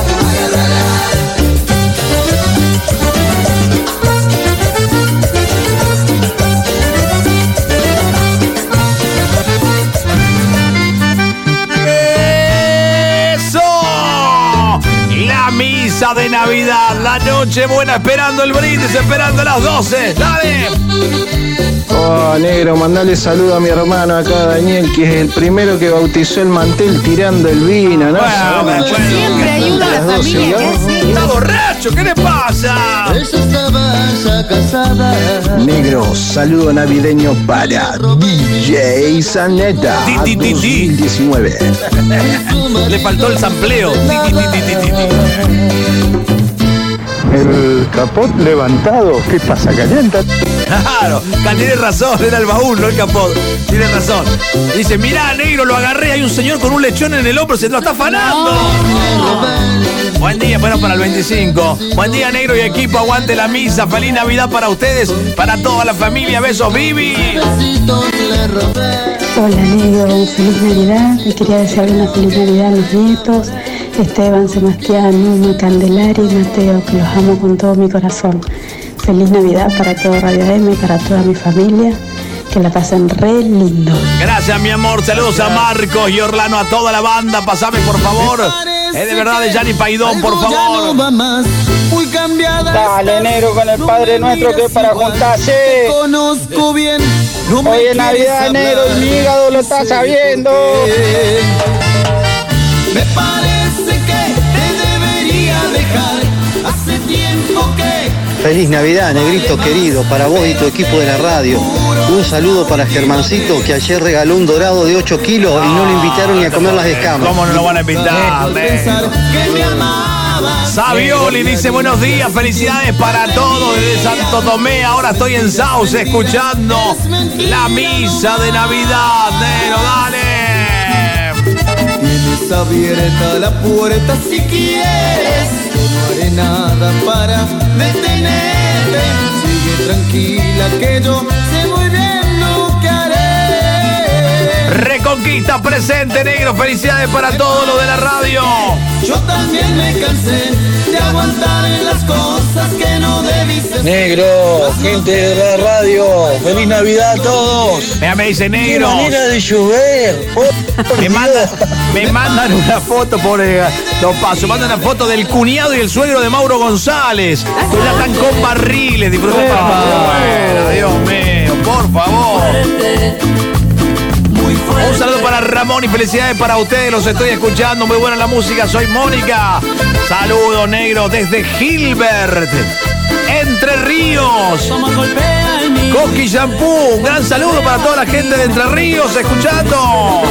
misa de Navidad. La noche buena, esperando el brindis, esperando las doce. ¡Dale! Oh, negro, mandale saludo a mi hermano acá, Daniel, que es el primero que bautizó el mantel tirando el vino, ¿no? Bueno, bueno, bueno. Siempre ayuda a la familia, ¿qué haces? ¡Está borracho! ¿Qué le pasa? Negro, saludo navideño para D J Saneta dos mil diecinueve. Le faltó el sampleo. El capot levantado, ¿qué pasa, calienta? Claro, tiene razón, era el baúl, no el capot. Tiene razón. Dice, mirá, negro, lo agarré, hay un señor con un lechón en el hombro, se lo está afanando. No. Buen día, bueno, para el veinticinco. Buen día, negro y equipo, aguante la misa. Feliz Navidad para ustedes, para toda la familia. Besos, Vivi. Hola, negro, feliz Navidad. Le quería desearle una feliz Navidad a mis nietos, Esteban, Sebastián, Numa, Candelaria y Mateo, que los amo con todo mi corazón. Feliz Navidad para todo Radio M, para toda mi familia. Que la pasen re lindo. Gracias, mi amor. Saludos a Marcos y Orlano, a toda la banda. Pasame, por favor. Es de verdad de Gianni Paidón, por favor. Dale, negro, con el Padre Nuestro que es para juntarse. Conozco bien. Hoy es Navidad, negro, y mi hígado lo está sabiendo. Me parece que te debería dejar. Hace tiempo que... Feliz Navidad, negrito querido, para vos y tu equipo de la radio. Un saludo para Germancito, que ayer regaló un dorado de ocho kilos y no lo invitaron ni a comer las escamas. ¿Cómo no lo van a invitar? Savioli dice, buenos días, felicidades para todos desde Santo Tomé. Ahora estoy en Sauce escuchando la misa de Navidad. Nero, dale. Tienes abierta la puerta si quieres. No haré nada para detenerte. Sigue tranquila que yo sé muy bien lo que haré. Reconquista presente, negro. Felicidades para todos los de la radio. Yo también me cansé de aguantar en las cosas que no debí ser. Negro, gente de la radio, feliz Navidad a todos. Mira, me dice negro. Qué manera de llover. Oh, me, manda, me mandan una foto, por lo paso, mandan una foto del cuñado y el suegro de Mauro González, que ya están con barriles disfrutando. Bueno, Dios mío, por favor. Un saludo para Ramón y felicidades para ustedes, los estoy escuchando, muy buena la música, soy Mónica. Saludos, negro, desde Gilbert, Entre Ríos. Coqui Shampoo, un gran saludo para toda la gente de Entre Ríos escuchando.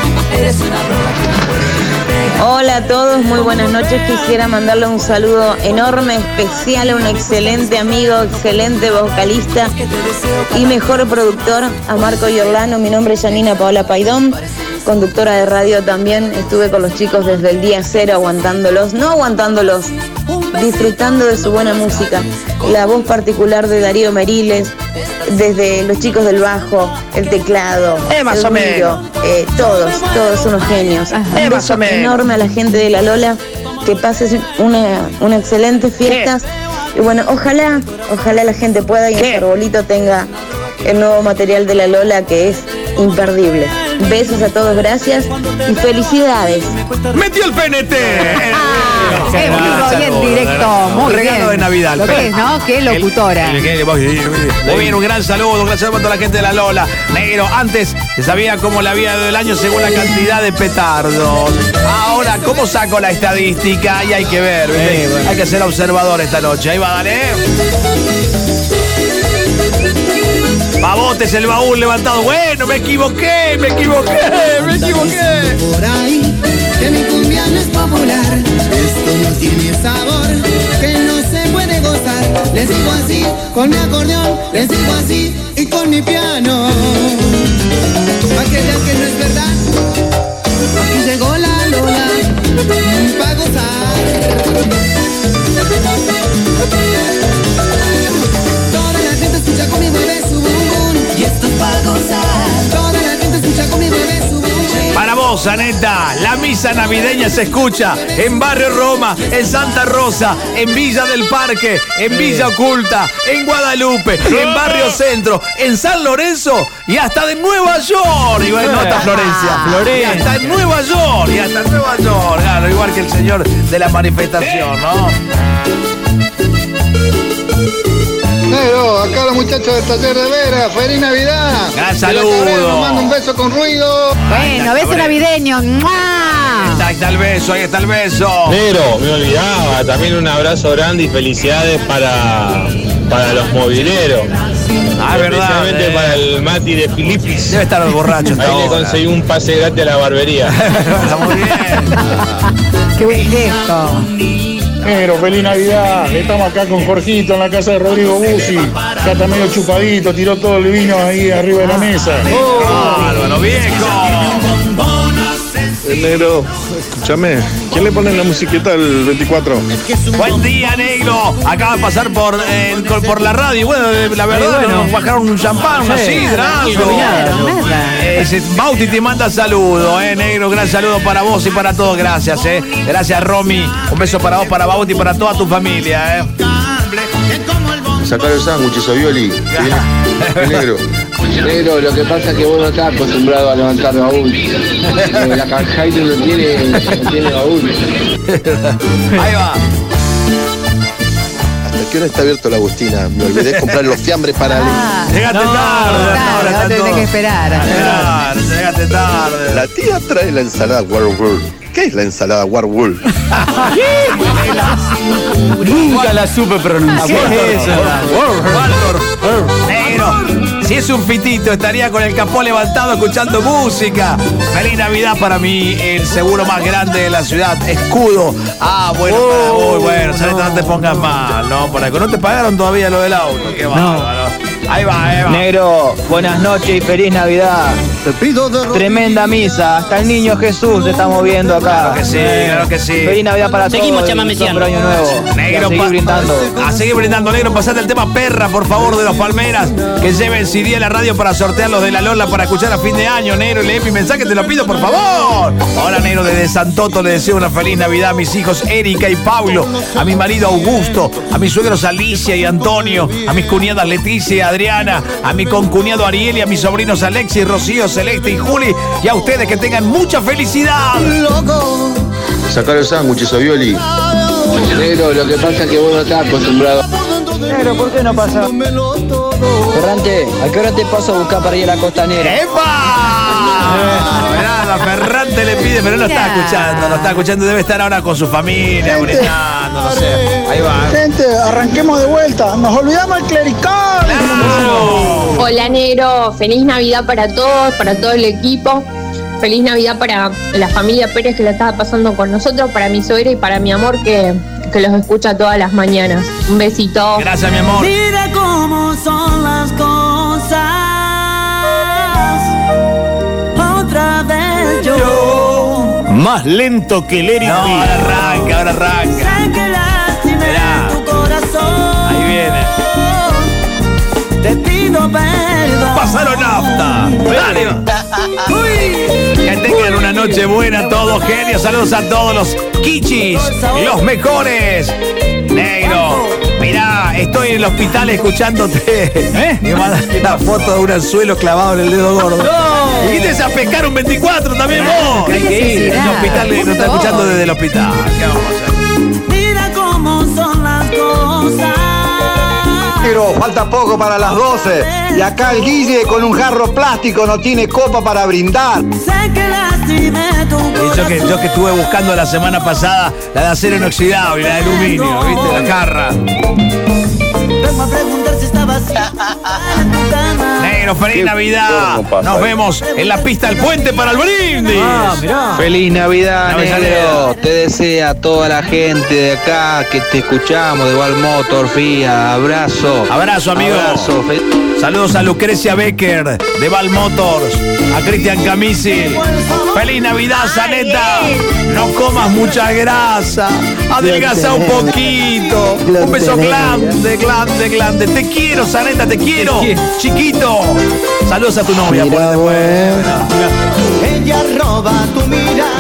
Hola a todos, muy buenas noches. Quisiera mandarle un saludo enorme, especial a un excelente amigo, excelente vocalista y mejor productor, a Marco y Orlano. Mi nombre es Janina Paola Paidón, conductora de radio también. Estuve con los chicos desde el día cero aguantándolos, no aguantándolos, disfrutando de su buena música. La voz particular de Darío Meriles, desde los chicos del bajo, el teclado, eh, más el o menos. eh, todos, todos unos genios. Eh, Un más beso o menos. enorme a la gente de La Lola, que pases una, una excelente fiestas. Y bueno, ojalá, ojalá la gente pueda y el arbolito tenga el nuevo material de La Lola, que es imperdible. Besos a todos, gracias y felicidades. ¡Metió el P N T! En vivo y en directo, muy regalo bien. de Navidad. Lo que es, ¿no? Qué locutora. El- el- Muy bien, un gran saludo, un gran saludo para toda la gente de la Lola. Negro, antes se sabía cómo la vida del año según la cantidad de petardos. Ahora, ¿cómo saco la estadística? Y hay que ver, ¿viste? Eh, bueno. Hay que ser observador esta noche. Ahí va, dale. Pavotes, el baúl levantado. Bueno, me equivoqué, me equivoqué, me equivoqué. Por ahí, que mi cumbia no es popular. Esto no tiene sabor, que no se puede gozar. Les digo así, con mi acordeón, les digo así, y con mi piano. Pa' que vean que no es verdad, aquí llegó la Lola, pa' gozar. Toda la gente escucha con mi bebé su bum bum, y esto es pa' gozar. Toda la gente escucha con mi bebé su bum bum. Para vos, vos, Zaneta. La misa navideña se escucha en Barrio Roma, en Santa Rosa, en Villa del Parque, en Villa Oculta, en Guadalupe, en Barrio Centro, en San Lorenzo y hasta de Nueva York. Igual no está Florencia. Florencia. Y hasta en Nueva York. Y hasta en Nueva York. Claro, igual que el señor de la manifestación, ¿no? Negro, acá los muchachos del taller de Vera, feliz Navidad. Gran saludo. Nos mando un beso con ruido. Bueno, beso navideño. ¡Mua! Ahí está el beso, ahí está el beso. Negro, me olvidaba. También un abrazo grande y felicidades para, para los mobileros. Ah, verdad. Especialmente eh. para el Mati de Filipis. Debe estar el borracho. Ahí le conseguí un pase gratis a la barbería. Está muy bien. Qué buen gesto. Negro, feliz Navidad. Estamos acá con Jorgito en la casa de Rodrigo Bussi. Ya está medio chupadito, tiró todo el vino ahí arriba de la mesa. ¡Bárbaro, viejo! El negro, escúchame, ¿quién le pone la musiquita el veinticuatro? Buen día, negro. Acaba de pasar por, eh, por la radio. Bueno, la verdad, bueno. nos bajaron un champán, una Sí, sidra, algo. claro. Eh, ese- Bauti te manda saludos, eh, negro. Gran saludo para vos y para todos. Gracias, eh. Gracias, Romy. Un beso para vos, para Bauti y para toda tu familia, eh. Sacar el sándwich, soy Violi. El negro. Negro, lo que pasa es que vos no estás acostumbrado a levantar baúl. Eh, la Canjaito no tiene, no tiene baúl. Ahí va. ¿Hasta qué hora está abierto la Agustina? Me olvidé de comprar los fiambres para... Ah, Llegaste no, tarde, claro, ahora ahora están tenés todos- que esperar. Claro, llegaste tarde. La tía trae la ensalada Warwool. ¿Qué es la ensalada Warwool? Nunca la supe pronunciar. ¿Qué es eso? Waldorf. Negro, si es un fitito, estaría con el capó levantado escuchando música. Feliz Navidad para mí, el seguro más grande de la ciudad. Escudo. Ah, bueno, para- muy bueno. Saleta, no te pongas mal, ¿no? Por algo. No te pagaron todavía lo del auto. Qué bárbaro. Ahí va, ahí va. Negro, buenas noches y feliz Navidad. Te pido de Tremenda misa, hasta el niño Jesús se está moviendo acá. Claro que sí, claro que sí. Feliz Navidad para Seguimos todos. chamameciando. Próspero año nuevo. Negro, Y a seguir pa- brindando. A seguir brindando, negro. Pasate el tema perra, por favor, de los Palmeras. Que lleven C D a la radio para sortear los de la Lola para escuchar a fin de año, negro. Y lee mi mensaje, te lo pido, por favor. Hola, negro, desde Santoto le deseo una feliz Navidad a mis hijos Erika y Paulo, a mi marido Augusto, a mis suegros Alicia y Antonio, a mis cuñadas Leticia y Adriana, a mi concuñado Ariel y a mis sobrinos Alexis, Rocío, Celeste y Juli. Y a ustedes que tengan mucha felicidad. Sacar el sándwich, soy Violi. Negro, lo que pasa es que vos no estás acostumbrado. Negro, ¿por qué no pasa? Ferrante, ¿a qué hora te paso a buscar para ir a la costanera? ¡Epa! Mirá, la Ferrante le pide, pero no está escuchando, no está escuchando, debe estar ahora con su familia, brindando, no sé. Ahí va. Gente, arranquemos de vuelta. Nos olvidamos el clericón. Hola negro, feliz Navidad para todos, para todo el equipo. Feliz Navidad para la familia Pérez que la estaba pasando con nosotros, para mi suegra y para mi amor que, que los escucha todas las mañanas. Un besito. Gracias, mi amor. Mira cómo son las cosas. Otra vez yo. Más lento que el Eric. No, ahora arranca, ahora arranca. Sé que lastimé Mirá. tu corazón. Ahí viene. Te pido perdón. Pasaron nafta. Dale. Uy. Que tengan una noche buena todos, genios. Saludos a todos los kichis, los mejores. Negro, mirá, estoy en el hospital escuchándote. ¿Eh? Y me mandan una foto de un anzuelo clavado en el dedo gordo. No. Y te a pescar un veinticuatro también vos. Hay que ir. En el hospital, nos está escuchando desde el hospital. ¿Qué vamos a hacer? Mira cómo son las cosas. Pero falta poco para las doce. Y acá el Guille con un jarro plástico no tiene copa para brindar. Sé que lastimé tu Y yo que, yo que estuve buscando la semana pasada la de acero inoxidable, la de aluminio, ¿viste? La jarra. Vengo a preguntar si estabas en tu cama. Negro, feliz Navidad. Nos vemos en la pista del puente para el brindis. Ah, mirá. Feliz Navidad, Navidad. negro. Te desea toda la gente de acá que te escuchamos de Valmotor, Fía. Abrazo. Abrazo, amigo. Abrazo. Fe- Saludos a Lucrecia Becker de Val Motors, a Cristian Camisi. Feliz Navidad, Zaneta. No comas mucha grasa. Adelgaza un poquito. Un beso grande, grande, grande. Te quiero, Zaneta, te quiero. Chiquito. Saludos a tu novia. Mira, por güey. Ella roba tu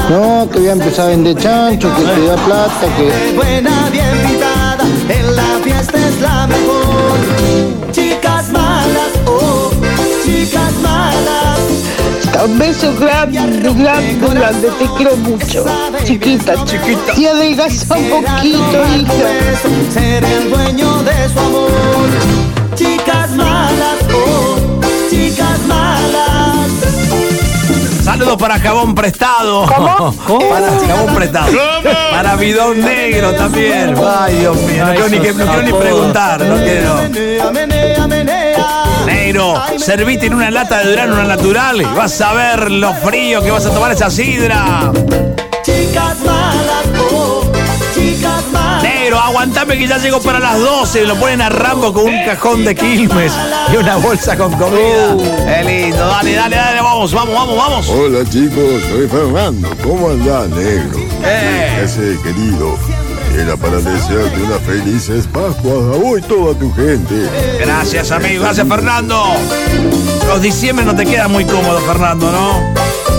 No, que voy a empezar a vender chancho, que te da plata, que... Buena, bien pintada, en la fiesta es la mejor. Chicas malas, oh, chicas malas. Un beso grande, grande, grande, te quiero mucho. Chiquita, chiquita. Y adelgaza un poquito, hija. Ser el dueño de su amor. Chicas malas, oh, chicas malas. Saludos para Jabón Prestado. ¿Cómo? ¿Cómo? Para Jabón Prestado. Para Bidón Negro también. Ay, Dios mío. No quiero ni, que, no quiero ni preguntar. No quiero. Negro, serviste en una lata de Durano, una natural. Y vas a ver lo frío que vas a tomar esa sidra. Chicas malas, oh, chicas malas. Negro, aguantame que ya llego para las doce. Lo ponen a Rambo con un cajón de Quilmes y una bolsa con comida. Uh. Qué lindo. Dale, dale, dale. Vamos, vamos, vamos, vamos. Hola, chicos. Soy Fernando. ¿Cómo andás, negro? Eh. Ese querido. Era para desearte unas felices Pascuas a vos y toda tu gente. Gracias, amigo. Gracias, Fernando. Los diciembre no te queda muy cómodo, Fernando, ¿no?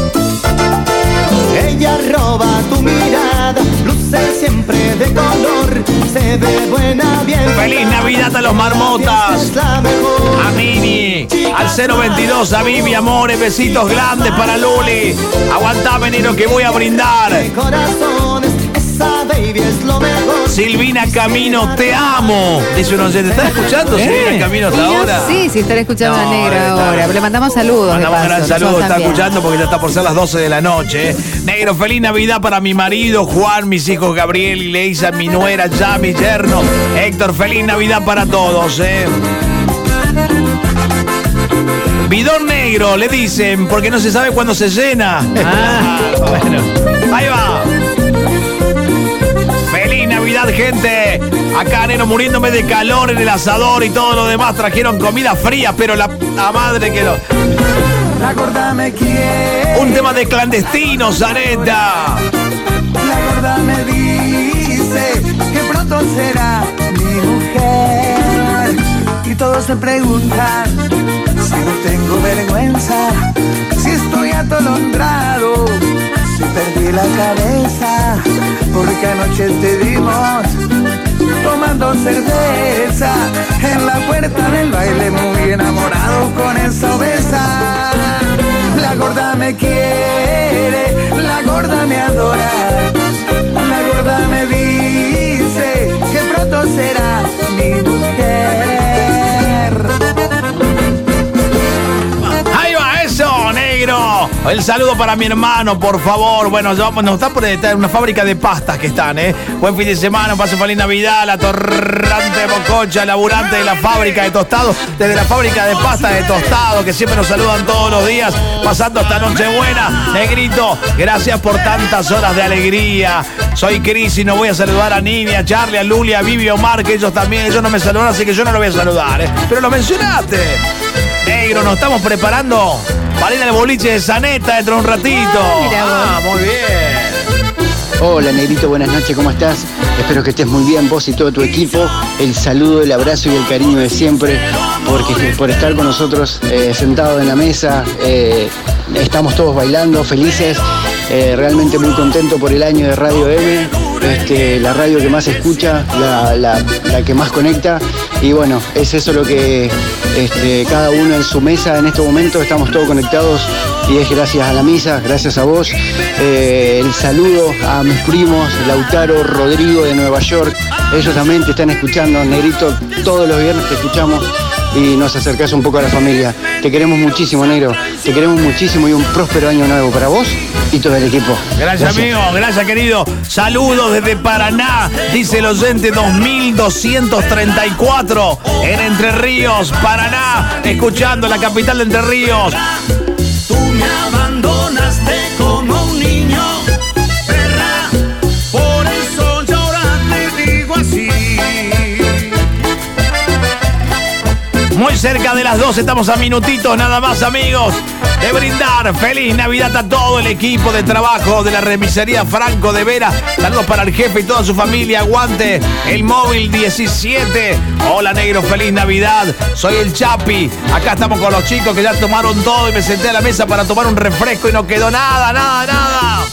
Ella roba tu mirada, luce siempre de color, se ve buena, bien. Feliz Navidad a los marmotas. A Mini, al cero veintidós, a Vivi, amores, besitos grandes para Luli. Aguantame, Nero, que voy a brindar. Baby es lo mejor. Silvina Camino, te amo. Dice uno, ¿te estás escuchando, ¿Eh? Silvina Camino, hasta ahora? Sí, sí, están escuchando No, a Negro está- ahora. Le mandamos saludos. Mandamos de un gran paso, saludo, nosotros está también. escuchando porque ya está por ser las doce de la noche. ¿eh? Negro, feliz Navidad para mi marido, Juan, mis hijos Gabriel y Leisa, mi nuera, ya mi yerno. Héctor, feliz Navidad para todos, ¿eh? Bidón negro, le dicen, porque no se sabe cuándo se llena. Ah, bueno, ahí va. Feliz Navidad, gente. Acá, Neno, muriéndome de calor en el asador y todo lo demás. Trajeron comida fría, pero la, la madre que lo... La gorda me quiere. Un tema de clandestinos, Aneta. La gorda me dice que pronto será mi mujer. Y todos se preguntan si no tengo vergüenza, si estoy atolondrado, si perdí la cabeza, porque anoche te vimos tomando cerveza en la puerta del baile, muy enamorado con esa obesa. La gorda me quiere, la gorda me adora, la gorda me dice que pronto será mi mujer. Ahí va, eso, negro. El saludo para mi hermano, por favor. Bueno, ya vamos, nos está por estar en una fábrica de pastas que están, ¿eh? Buen fin de semana, pase feliz Navidad, la torrante de Bococha, laburante de la fábrica de tostados, desde la fábrica de pastas de tostados, que siempre nos saludan todos los días, pasando esta Nochebuena. Negrito, gracias por tantas horas de alegría. Soy Cris y no voy a saludar a Nini, a Charlie, a Luli, a Vivi, a Omar, que ellos también, ellos no me saludan, así que yo no lo voy a saludar, ¿eh? Pero lo mencionaste. Negro, nos estamos preparando para ir al boliche de Saneta dentro de un ratito. Ah, muy bien. Hola, Negrito, buenas noches, ¿cómo estás? Espero que estés muy bien, vos y todo tu equipo. El saludo, el abrazo y el cariño de siempre, porque por estar con nosotros eh, sentados en la mesa, eh, estamos todos bailando, felices, eh, realmente muy contento por el año de Radio M, este, la radio que más escucha, la, la, la que más conecta, y bueno, es eso lo que este, cada uno en su mesa en estos momentos estamos todos conectados, y es gracias a la misa, gracias a vos. Eh, el saludo a mis primos, Lautaro, Rodrigo de Nueva York, ellos también te están escuchando, Negrito, todos los viernes te escuchamos y nos acercás un poco a la familia. Te queremos muchísimo, Negro, te queremos muchísimo y un próspero año nuevo para vos y todo el equipo. Gracias, gracias, amigo, gracias, querido. Saludos desde Paraná, dice el oyente dos mil doscientos treinta y cuatro en Entre Ríos, Paraná, escuchando la capital de Entre Ríos. Tú me abandonaste como un niño, perra, por eso yo ahora te digo así. Muy cerca de las dos, estamos a minutitos nada más, amigos, de brindar feliz Navidad a todo el equipo de trabajo de la remisería Franco de Vera. Saludos para el jefe y toda su familia. Aguante el móvil diecisiete. Hola, negro, feliz Navidad. Soy el Chapi. Acá estamos con los chicos que ya tomaron todo y me senté a la mesa para tomar un refresco y no quedó nada, nada, nada.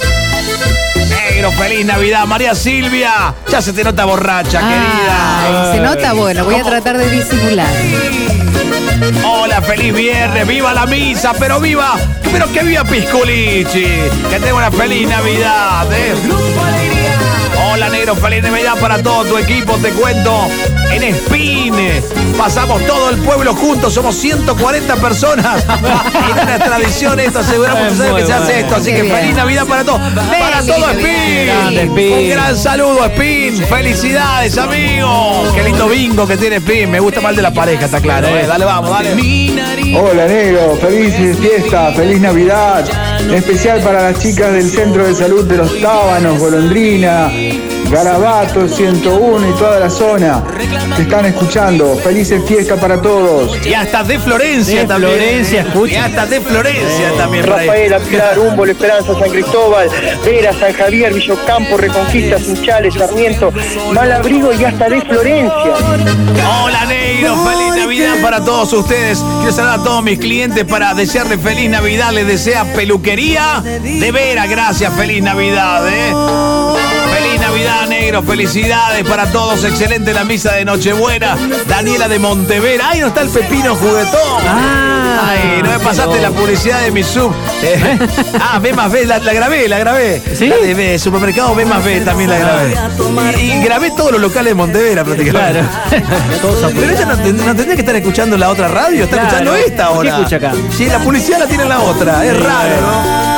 Negro, feliz Navidad. María Silvia, ya se te nota borracha, Ay, querida. se nota, bueno, voy a tratar de disimular. Hola, feliz viernes, viva la misa, pero viva, pero que viva Pisculichi, que tenga una feliz Navidad, ¿eh? Hola, negro, feliz Navidad para todo tu equipo, te cuento. En Spin pasamos todo el pueblo juntos, somos ciento cuarenta personas. Es una tradición esto, aseguramos que sabes que se hace esto, así Qué que bien. feliz Navidad para todos. Para Feliz todo Navidad. Spin. Grande, Spin. Un gran saludo, Spin. Felicidades, amigos. Qué lindo bingo que tiene Spin. Me gusta mal de la pareja, está claro. ¿eh? Dale, vamos, dale. Hola negro, feliz fiesta, feliz Navidad, en especial para las chicas del Centro de Salud de los Tábanos, Golondrina, Garabato, ciento uno y toda la zona que están escuchando. Felices fiestas para todos. Y hasta de Florencia De también. Florencia, escucha. Y hasta de Florencia también. por ahí. Rafaela, Pilar, Humboldt, Esperanza, San Cristóbal, Vera, San Javier, Villocampo, Reconquista, Sunchales, Sarmiento, Malabrigo y hasta de Florencia. Hola, negro, feliz Navidad para todos ustedes. Quiero saludar a todos mis clientes para desearles feliz Navidad. Les desea Peluquería de Vera. Gracias, feliz Navidad, ¿eh? Feliz Navidad, negro. Felicidades para todos. Excelente la misa de Nochebuena. Daniela de Montevera. Ay, no está el pepino juguetón. Ah, Ay, no me pasaste la publicidad de mi sub. Eh, ah, B más B, la, la grabé, la grabé. ¿Sí? La de B, supermercado B más B también la grabé. Y, y grabé todos los locales de Montevera prácticamente. Todos Pero ella no, ten- no tendría que estar escuchando la otra radio, está Claro. escuchando esta ahora. ¿Qué escucha acá? Sí, la publicidad la tiene en la otra, es raro, ¿no?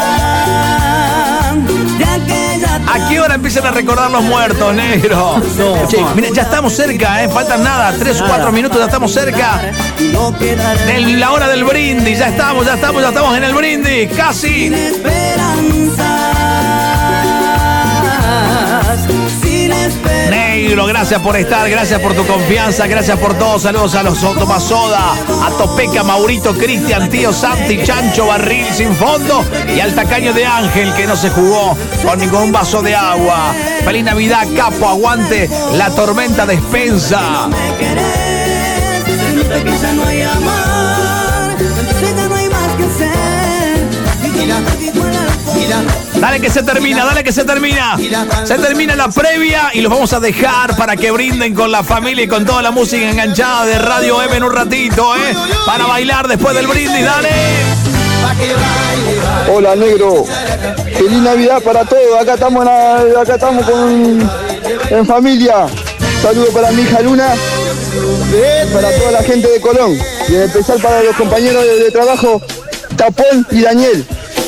¿A qué hora empiezan a recordar los muertos, negro? No. Che, mira, ya estamos cerca, ¿eh? Faltan nada, tres o cuatro minutos, ya estamos cerca de la hora del brindis. Ya estamos, ya estamos, ya estamos en el brindis, casi. Negro, gracias por estar, gracias por tu confianza, gracias por todo. Saludos a los Tomás Soda, a Topeca, Maurito, Cristian, Tío Santi, Chancho, Barril sin fondo y al tacaño de Ángel que no se jugó con ningún vaso de agua. Feliz Navidad, capo, aguante la tormenta despensa. Dale que se termina, dale que se termina. Se termina la previa y los vamos a dejar para que brinden con la familia y con toda la música enganchada de Radio M en un ratito, ¿eh? Para bailar después del brindis, dale. Hola negro, feliz Navidad para todos. Acá estamos, en la- acá estamos con, en familia. Saludo para mi hija Luna, para toda la gente de Colón y en especial para los compañeros de, de trabajo Tapón y Daniel.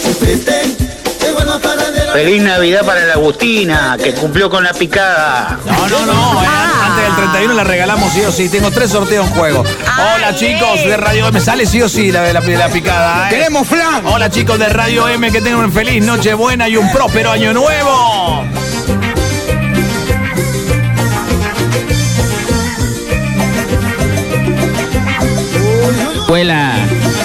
Feliz Navidad para la Agustina, que cumplió con la picada. No, no, no, eh, antes del treinta y uno la regalamos sí o sí. Tengo tres sorteos en juego. Hola chicos de Radio M, sale sí o sí la, la, la picada, ¿eh? ¡Queremos flan! Hola chicos de Radio M, que tengan una feliz noche buena y un próspero año nuevo. Escuela.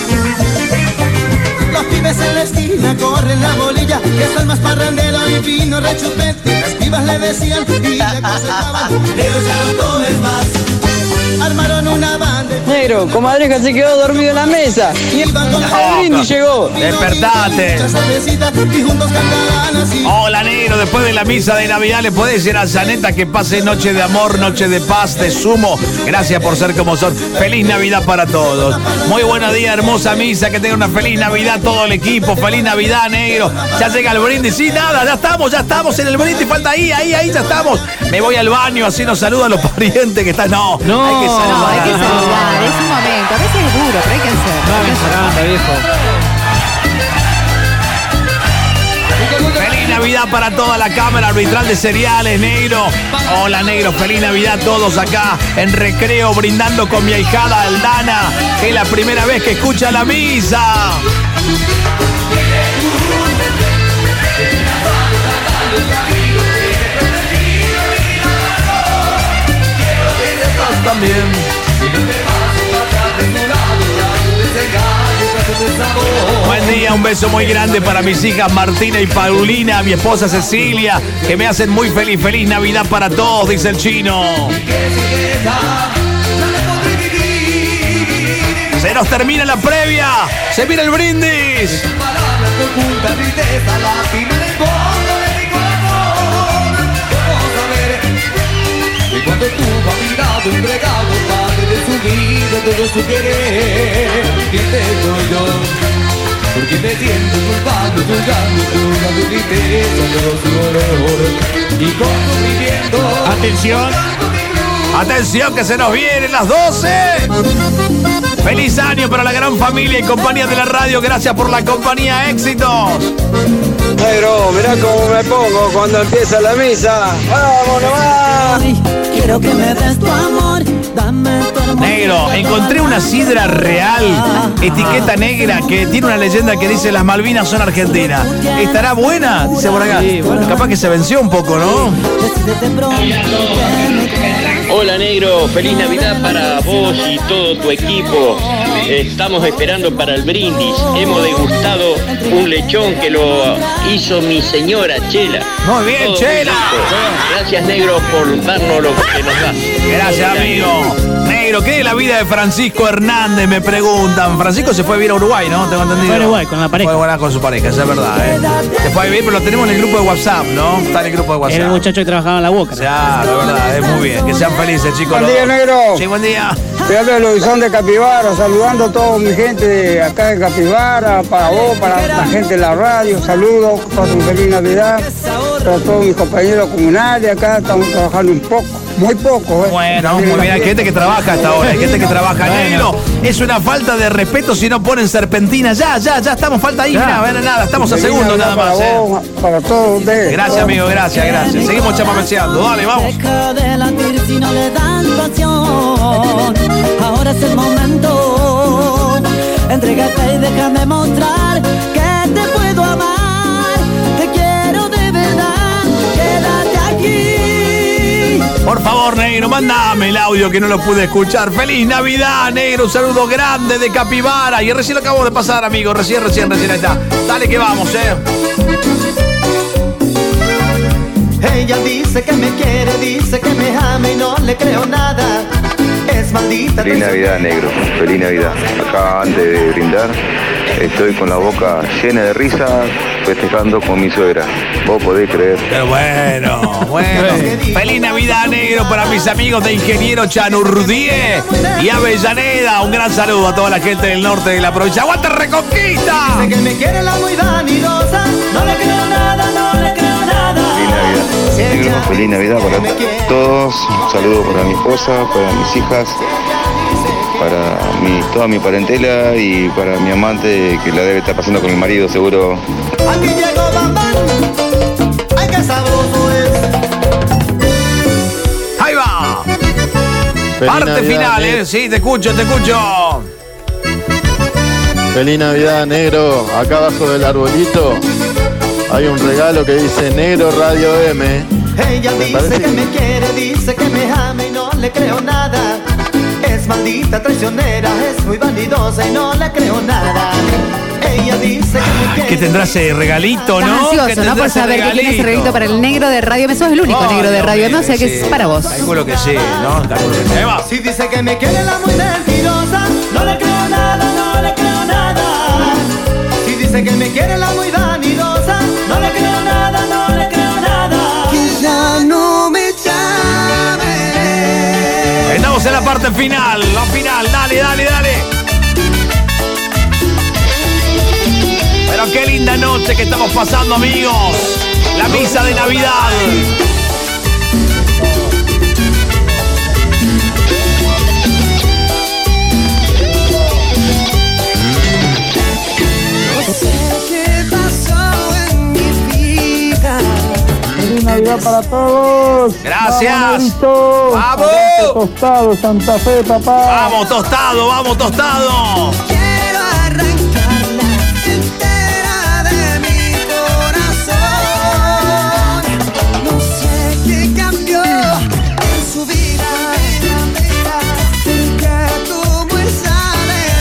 Los pibes en la esquina corren la bolilla, que es el más parrandero y vino rechupete. Las pibas le decían y le cosechaban, pero ya no tomes más. Armaron una banda. Negro, comadreja se quedó dormido en la mesa. Y el brindis llegó. Despertate. Y juntos cantaban así. Hola negro, después de la misa de Navidad le podés decir a Zaneta que pase noche de amor, noche de paz, de sumo. Gracias por ser como son. Feliz Navidad para todos. Muy buenos días, hermosa misa, que tenga una feliz Navidad todo el equipo. Feliz Navidad, negro. Ya llega el brindis. Sí, nada, ya estamos, ya estamos en el brindis. Falta ahí, ahí, ahí, ya estamos. Me voy al baño, así nos saludan los parientes que están. No, No. hay que saludar. No, hay que saludar, es un momento. A veces es duro, pero hay que hacerlo. Feliz Navidad para toda la cámara arbitral de cereales, negro. Hola, negro. Feliz Navidad a todos acá en recreo, brindando con mi ahijada Aldana, que es la primera vez que escucha la misa. También. Buen día, un beso muy grande para mis hijas Martina y Paulina, mi esposa Cecilia, que me hacen muy feliz. Feliz Navidad para todos, dice el chino. Se nos termina la previa, se viene el brindis. Palabras ocultas, tristeza, lástima en el corazón. todo su querer que tengo yo. Porque me siento culpable, juzgando toda tu tristeza, todo su dolor y con sufrimiento. Atención, atención que se nos vienen las doce. Feliz año para la gran familia y compañía de la radio. Gracias por la compañía, éxitos. Negro, mirá cómo me pongo cuando empieza la misa. ¡Vamos nomás! Quiero que me des tu amor, dame tu amor. Negro, encontré una sidra real, etiqueta negra, que tiene una leyenda que dice las Malvinas son argentinas. ¿Estará buena? Dice por acá. Sí, bueno. Capaz que se venció un poco, ¿no? Hola negro, feliz Navidad para vos y todo tu equipo. Estamos esperando para el brindis. Hemos degustado un lechón que lo hizo mi señora Chela. Muy bien, todo Chela. Muy Gracias negro por darnos lo que nos das. Gracias amigo. Negro, ¿qué es la vida de Francisco Hernández? Me preguntan. Francisco se fue a vivir a Uruguay, ¿no? Tengo entendido. Fue a Uruguay con la pareja. Fue a con su pareja, esa es verdad, ¿eh? Se fue a vivir, pero lo tenemos en el grupo de WhatsApp, ¿no? Está en el grupo de WhatsApp. Era el muchacho que trabajaba en la Boca. Ya, la verdad, es muy bien. Que sean felices, chicos. Buen día, negro. Sí, buen día. Fíjate, Luisón de Capibara, saludando a toda mi gente de acá de Capibara, para vos, para la gente de la radio, saludos, pasen feliz Navidad, para todos mis compañeros comunales, acá estamos trabajando un poco, muy poco, ¿eh? Bueno, muy bien, hay gente que trabaja hasta ahora, hay gente que trabaja, negro. Es una falta de respeto si no ponen serpentina, ya, ya, ya estamos, falta ahí, nada, nada, nada, estamos a segundos nada más, para vos, ¿eh? Para todos ustedes. Gracias, amigo, gracias, gracias. Seguimos chamameceando, dale, vamos. Deja de latir si no le dan pasión. Ahora es el momento. Entrégate y déjame mostrar que te puedo amar. Te quiero de verdad. Quédate aquí. Por favor, negro, mándame el audio que no lo pude escuchar. ¡Feliz Navidad, negro! Un saludo grande de Capibara. Y recién lo acabo de pasar, amigo. Recién, recién, recién. Ahí está. Dale que vamos, eh. Ella dice que me quiere, dice que me ama y no le creo nada. Es maldita. Feliz Navidad, negro. Feliz Navidad. Acá, antes de brindar, estoy con la boca llena de risa, festejando con mi suegra. Vos podés creer. Pero bueno, bueno. Feliz Navidad, negro, para mis amigos de Ingeniero Chanurdíe y Avellaneda. Un gran saludo a toda la gente del norte de la provincia. ¡Aguante Reconquista! Dice que me quiere la muy vanidosa. No le creo nada, no le creo nada. Feliz Navidad. Negro, feliz Navidad para todos. Un saludo para mi esposa, para mis hijas, para mi, toda mi parentela y para mi amante que la debe estar pasando con mi marido, seguro. Aquí llegó Bambán. Ay, qué sabroso es. Ahí va. Feliz Parte Navidad, final, negro. eh. Sí, te escucho, te escucho. Feliz Navidad, negro. Acá abajo del arbolito hay un regalo que dice Negro Radio M. Ella Me dice parece que me quiere, dice que me ama y no le creo nada. Es maldita traicionera, es muy vanidosa y no le creo nada. Ella dice que me quiere. Que tendrá ese regalito, Estás ¿no? ansioso, Que ¿no? tendrá Por ese saber que tiene ese regalito para el negro de radio. Sos el único Oh, negro de Dios radio, mío, ¿no? O sea que sí. es para vos. Calculo que sí, ¿no? Calculo que sí. Ahí va. Si dice que me quiere la muy mentirosa, no le creo nada, no le creo nada. Si dice que me quiere la muy vanidosa, no le creo nada, no le creo nada. Que ya no me llame. Estamos en la parte final, la final, dale, dale, dale. Pero qué linda noche que estamos pasando, amigos. La misa de Navidad. No sé qué pasó en mi vida. Feliz Navidad para todos. Gracias. Vamos, Negrito. Vamos. Adelante, Tostado, Santa Fe, papá. Vamos, tostado, vamos, tostado. Quiero arrancarla entera de mi corazón. No sé qué cambió en su vida. Que tuvo esa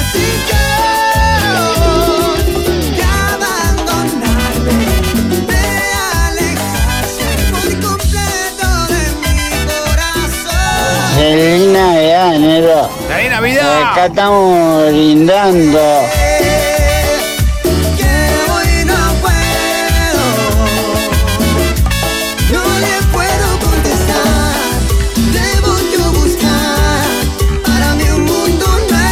decisión de abandonarme, de alejarse muy completo de mi corazón. Feliz Navidad, negro. ¡Feliz Navidad! Acá estamos brindando. Quiero y no puedo, no le puedo contestar. Debo yo buscar para mí un mundo nuevo.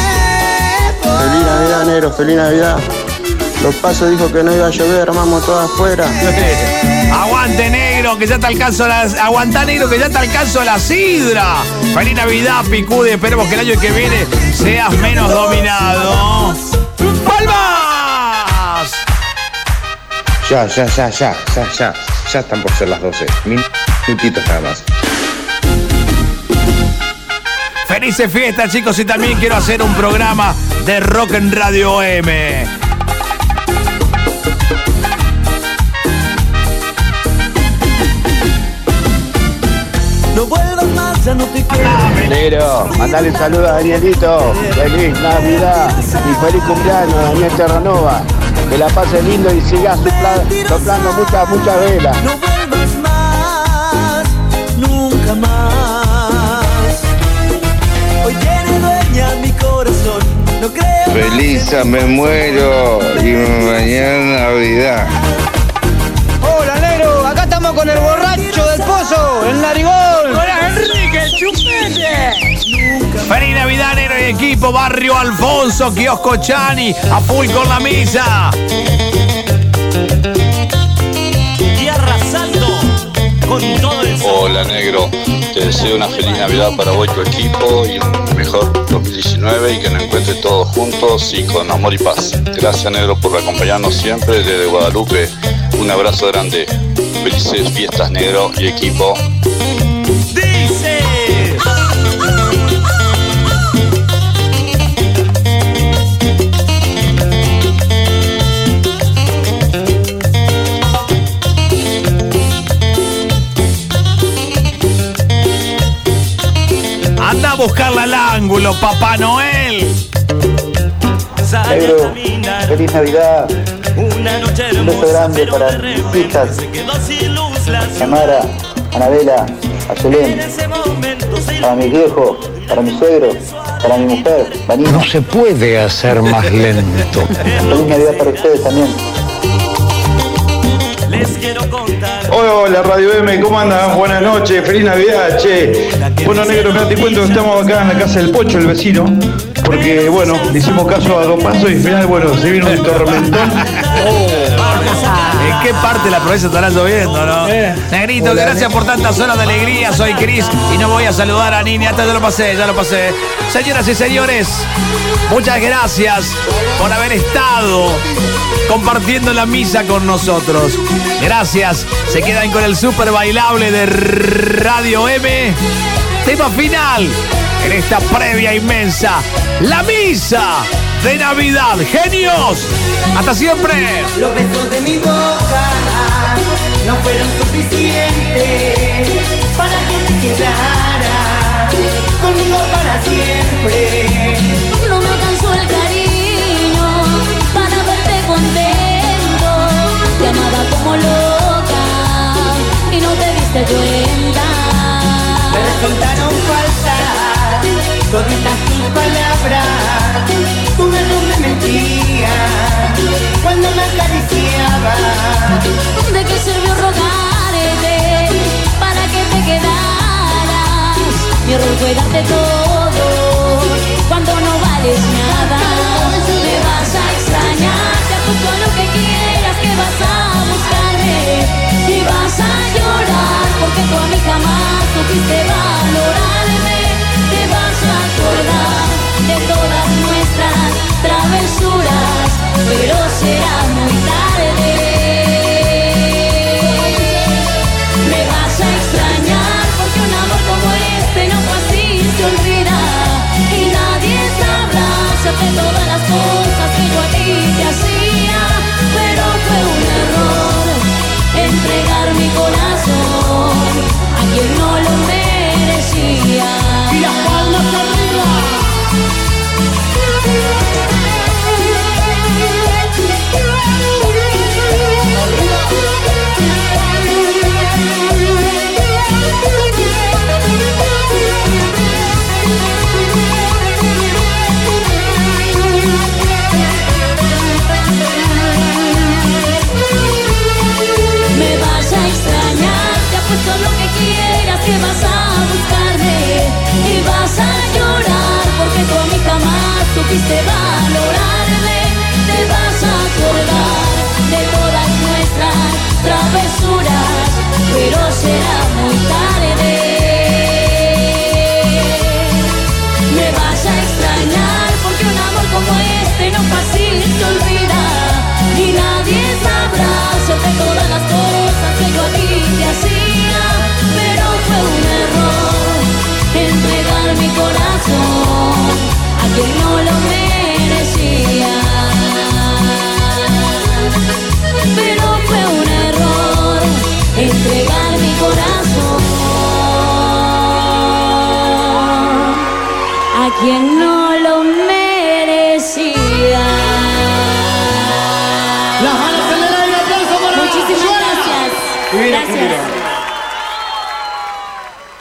feliz Navidad. Los pasos dijo que no iba a llover, armamos todas afuera. Aguante, negro, que ya te alcanzo la... Aguantá, negro, que ya te alcanzo la sidra. Feliz Navidad, Picude. Esperemos que el año que viene seas menos dominado. ¡Palmas! Ya, ya, ya, ya, ya, ya. Ya están por ser las doce. Minutitos nada más. Felices fiestas, chicos, y también quiero hacer un programa de rock en Radio M. No vuelvas más, ya no te quiero. Negro, mandale un saludo a Danielito. Feliz Navidad y feliz cumpleaños, Daniel Terranova. Que la pase lindo y siga soplando muchas, muchas velas. No vuelvas más, nunca más. Hoy tiene dueña mi corazón, no creo. Feliz me muero y mañana Navidad. Hola, negro, acá estamos con el borracho del pozo, el narigón. Hola, Enrique, el chupete. Feliz Navidad, negro y equipo, Barrio Alfonso, Kiosco Chani, a full con la misa. Y arrasando con todo el... Hola, negro, te deseo una feliz Navidad para vos y tu equipo y un mejor dos mil diecinueve y que nos encuentres todos juntos y con amor y paz. Gracias, negro, por acompañarnos siempre desde Guadalupe. Un abrazo grande. Felices fiestas, negro y equipo. Dice. Anda a buscarla al ángulo, Papá Noel. Negro, feliz Navidad. Una noche Un beso grande para mis hijas, Samara, Anabela, Ayelén, para mis viejos, para mi suegro, para mi mujer, Vanina. No se puede hacer más lento. Feliz Navidad para ustedes también. Les quiero contar. Hola Radio M, ¿cómo andan? Buenas noches, feliz Navidad, che. Bueno, negro, me te cuento que estamos acá en la casa del Pocho, el vecino, porque, bueno, le hicimos caso a Dos Pasos y al final, bueno, se vino un tormentón. ¿En qué parte de la provincia estará lloviendo, no? Negrito, Hola, gracias por tantas horas de alegría. Soy Cris y no voy a saludar a Nini. Hasta ya lo pasé, ya lo pasé. Señoras y señores, muchas gracias por haber estado compartiendo la misa con nosotros. Gracias. Se quedan con el super bailable de Radio M. Tema final en esta previa inmensa. La misa de Navidad. ¡Genios! ¡Hasta siempre! Los besos de mi boca no fueron suficientes para que te quedaras conmigo para siempre. No me alcanzó el cariño para verte contento. Te amaba como loca y no te diste cuenta. Me resultaron falsas toditas tus palabras. Tu no me mentía cuando me acariciaba. ¿De qué sirvió rogarte para que te quedaras? Mi error fue darte todo cuando no vales nada. Me vas a extrañar, te apuesto a lo que quieras que vas a buscarme y vas a llorar porque tú a mí jamás supiste valorarme. Te vas a acordar de todas nuestras travesuras, pero será muy tarde. Me vas a extrañar porque un amor como este no fue así, se olvida y nadie sabrá hacerte todas las cosas que yo a ti te hacía, pero fue un error entregar mi corazón a quien no lo merecía. Y las palmas arriba. Me vas a extrañar, te apuesto lo que quieras que vas a buscarme y vas a llorar porque tú a mí jamás supiste valorarme. travesuras, pero será muy tarde. Me vas a extrañar porque un amor como este no fácil se olvida, y nadie sabrá sobre todas las cosas que yo a ti te hacía. Pero fue un error entregar mi corazón a quien no lo merecía. Pero fue un error entregar mi corazón a quien no lo merecía. Las manos en el aire, aplauso para Muchísimas Joana. gracias. Divina, Gracias.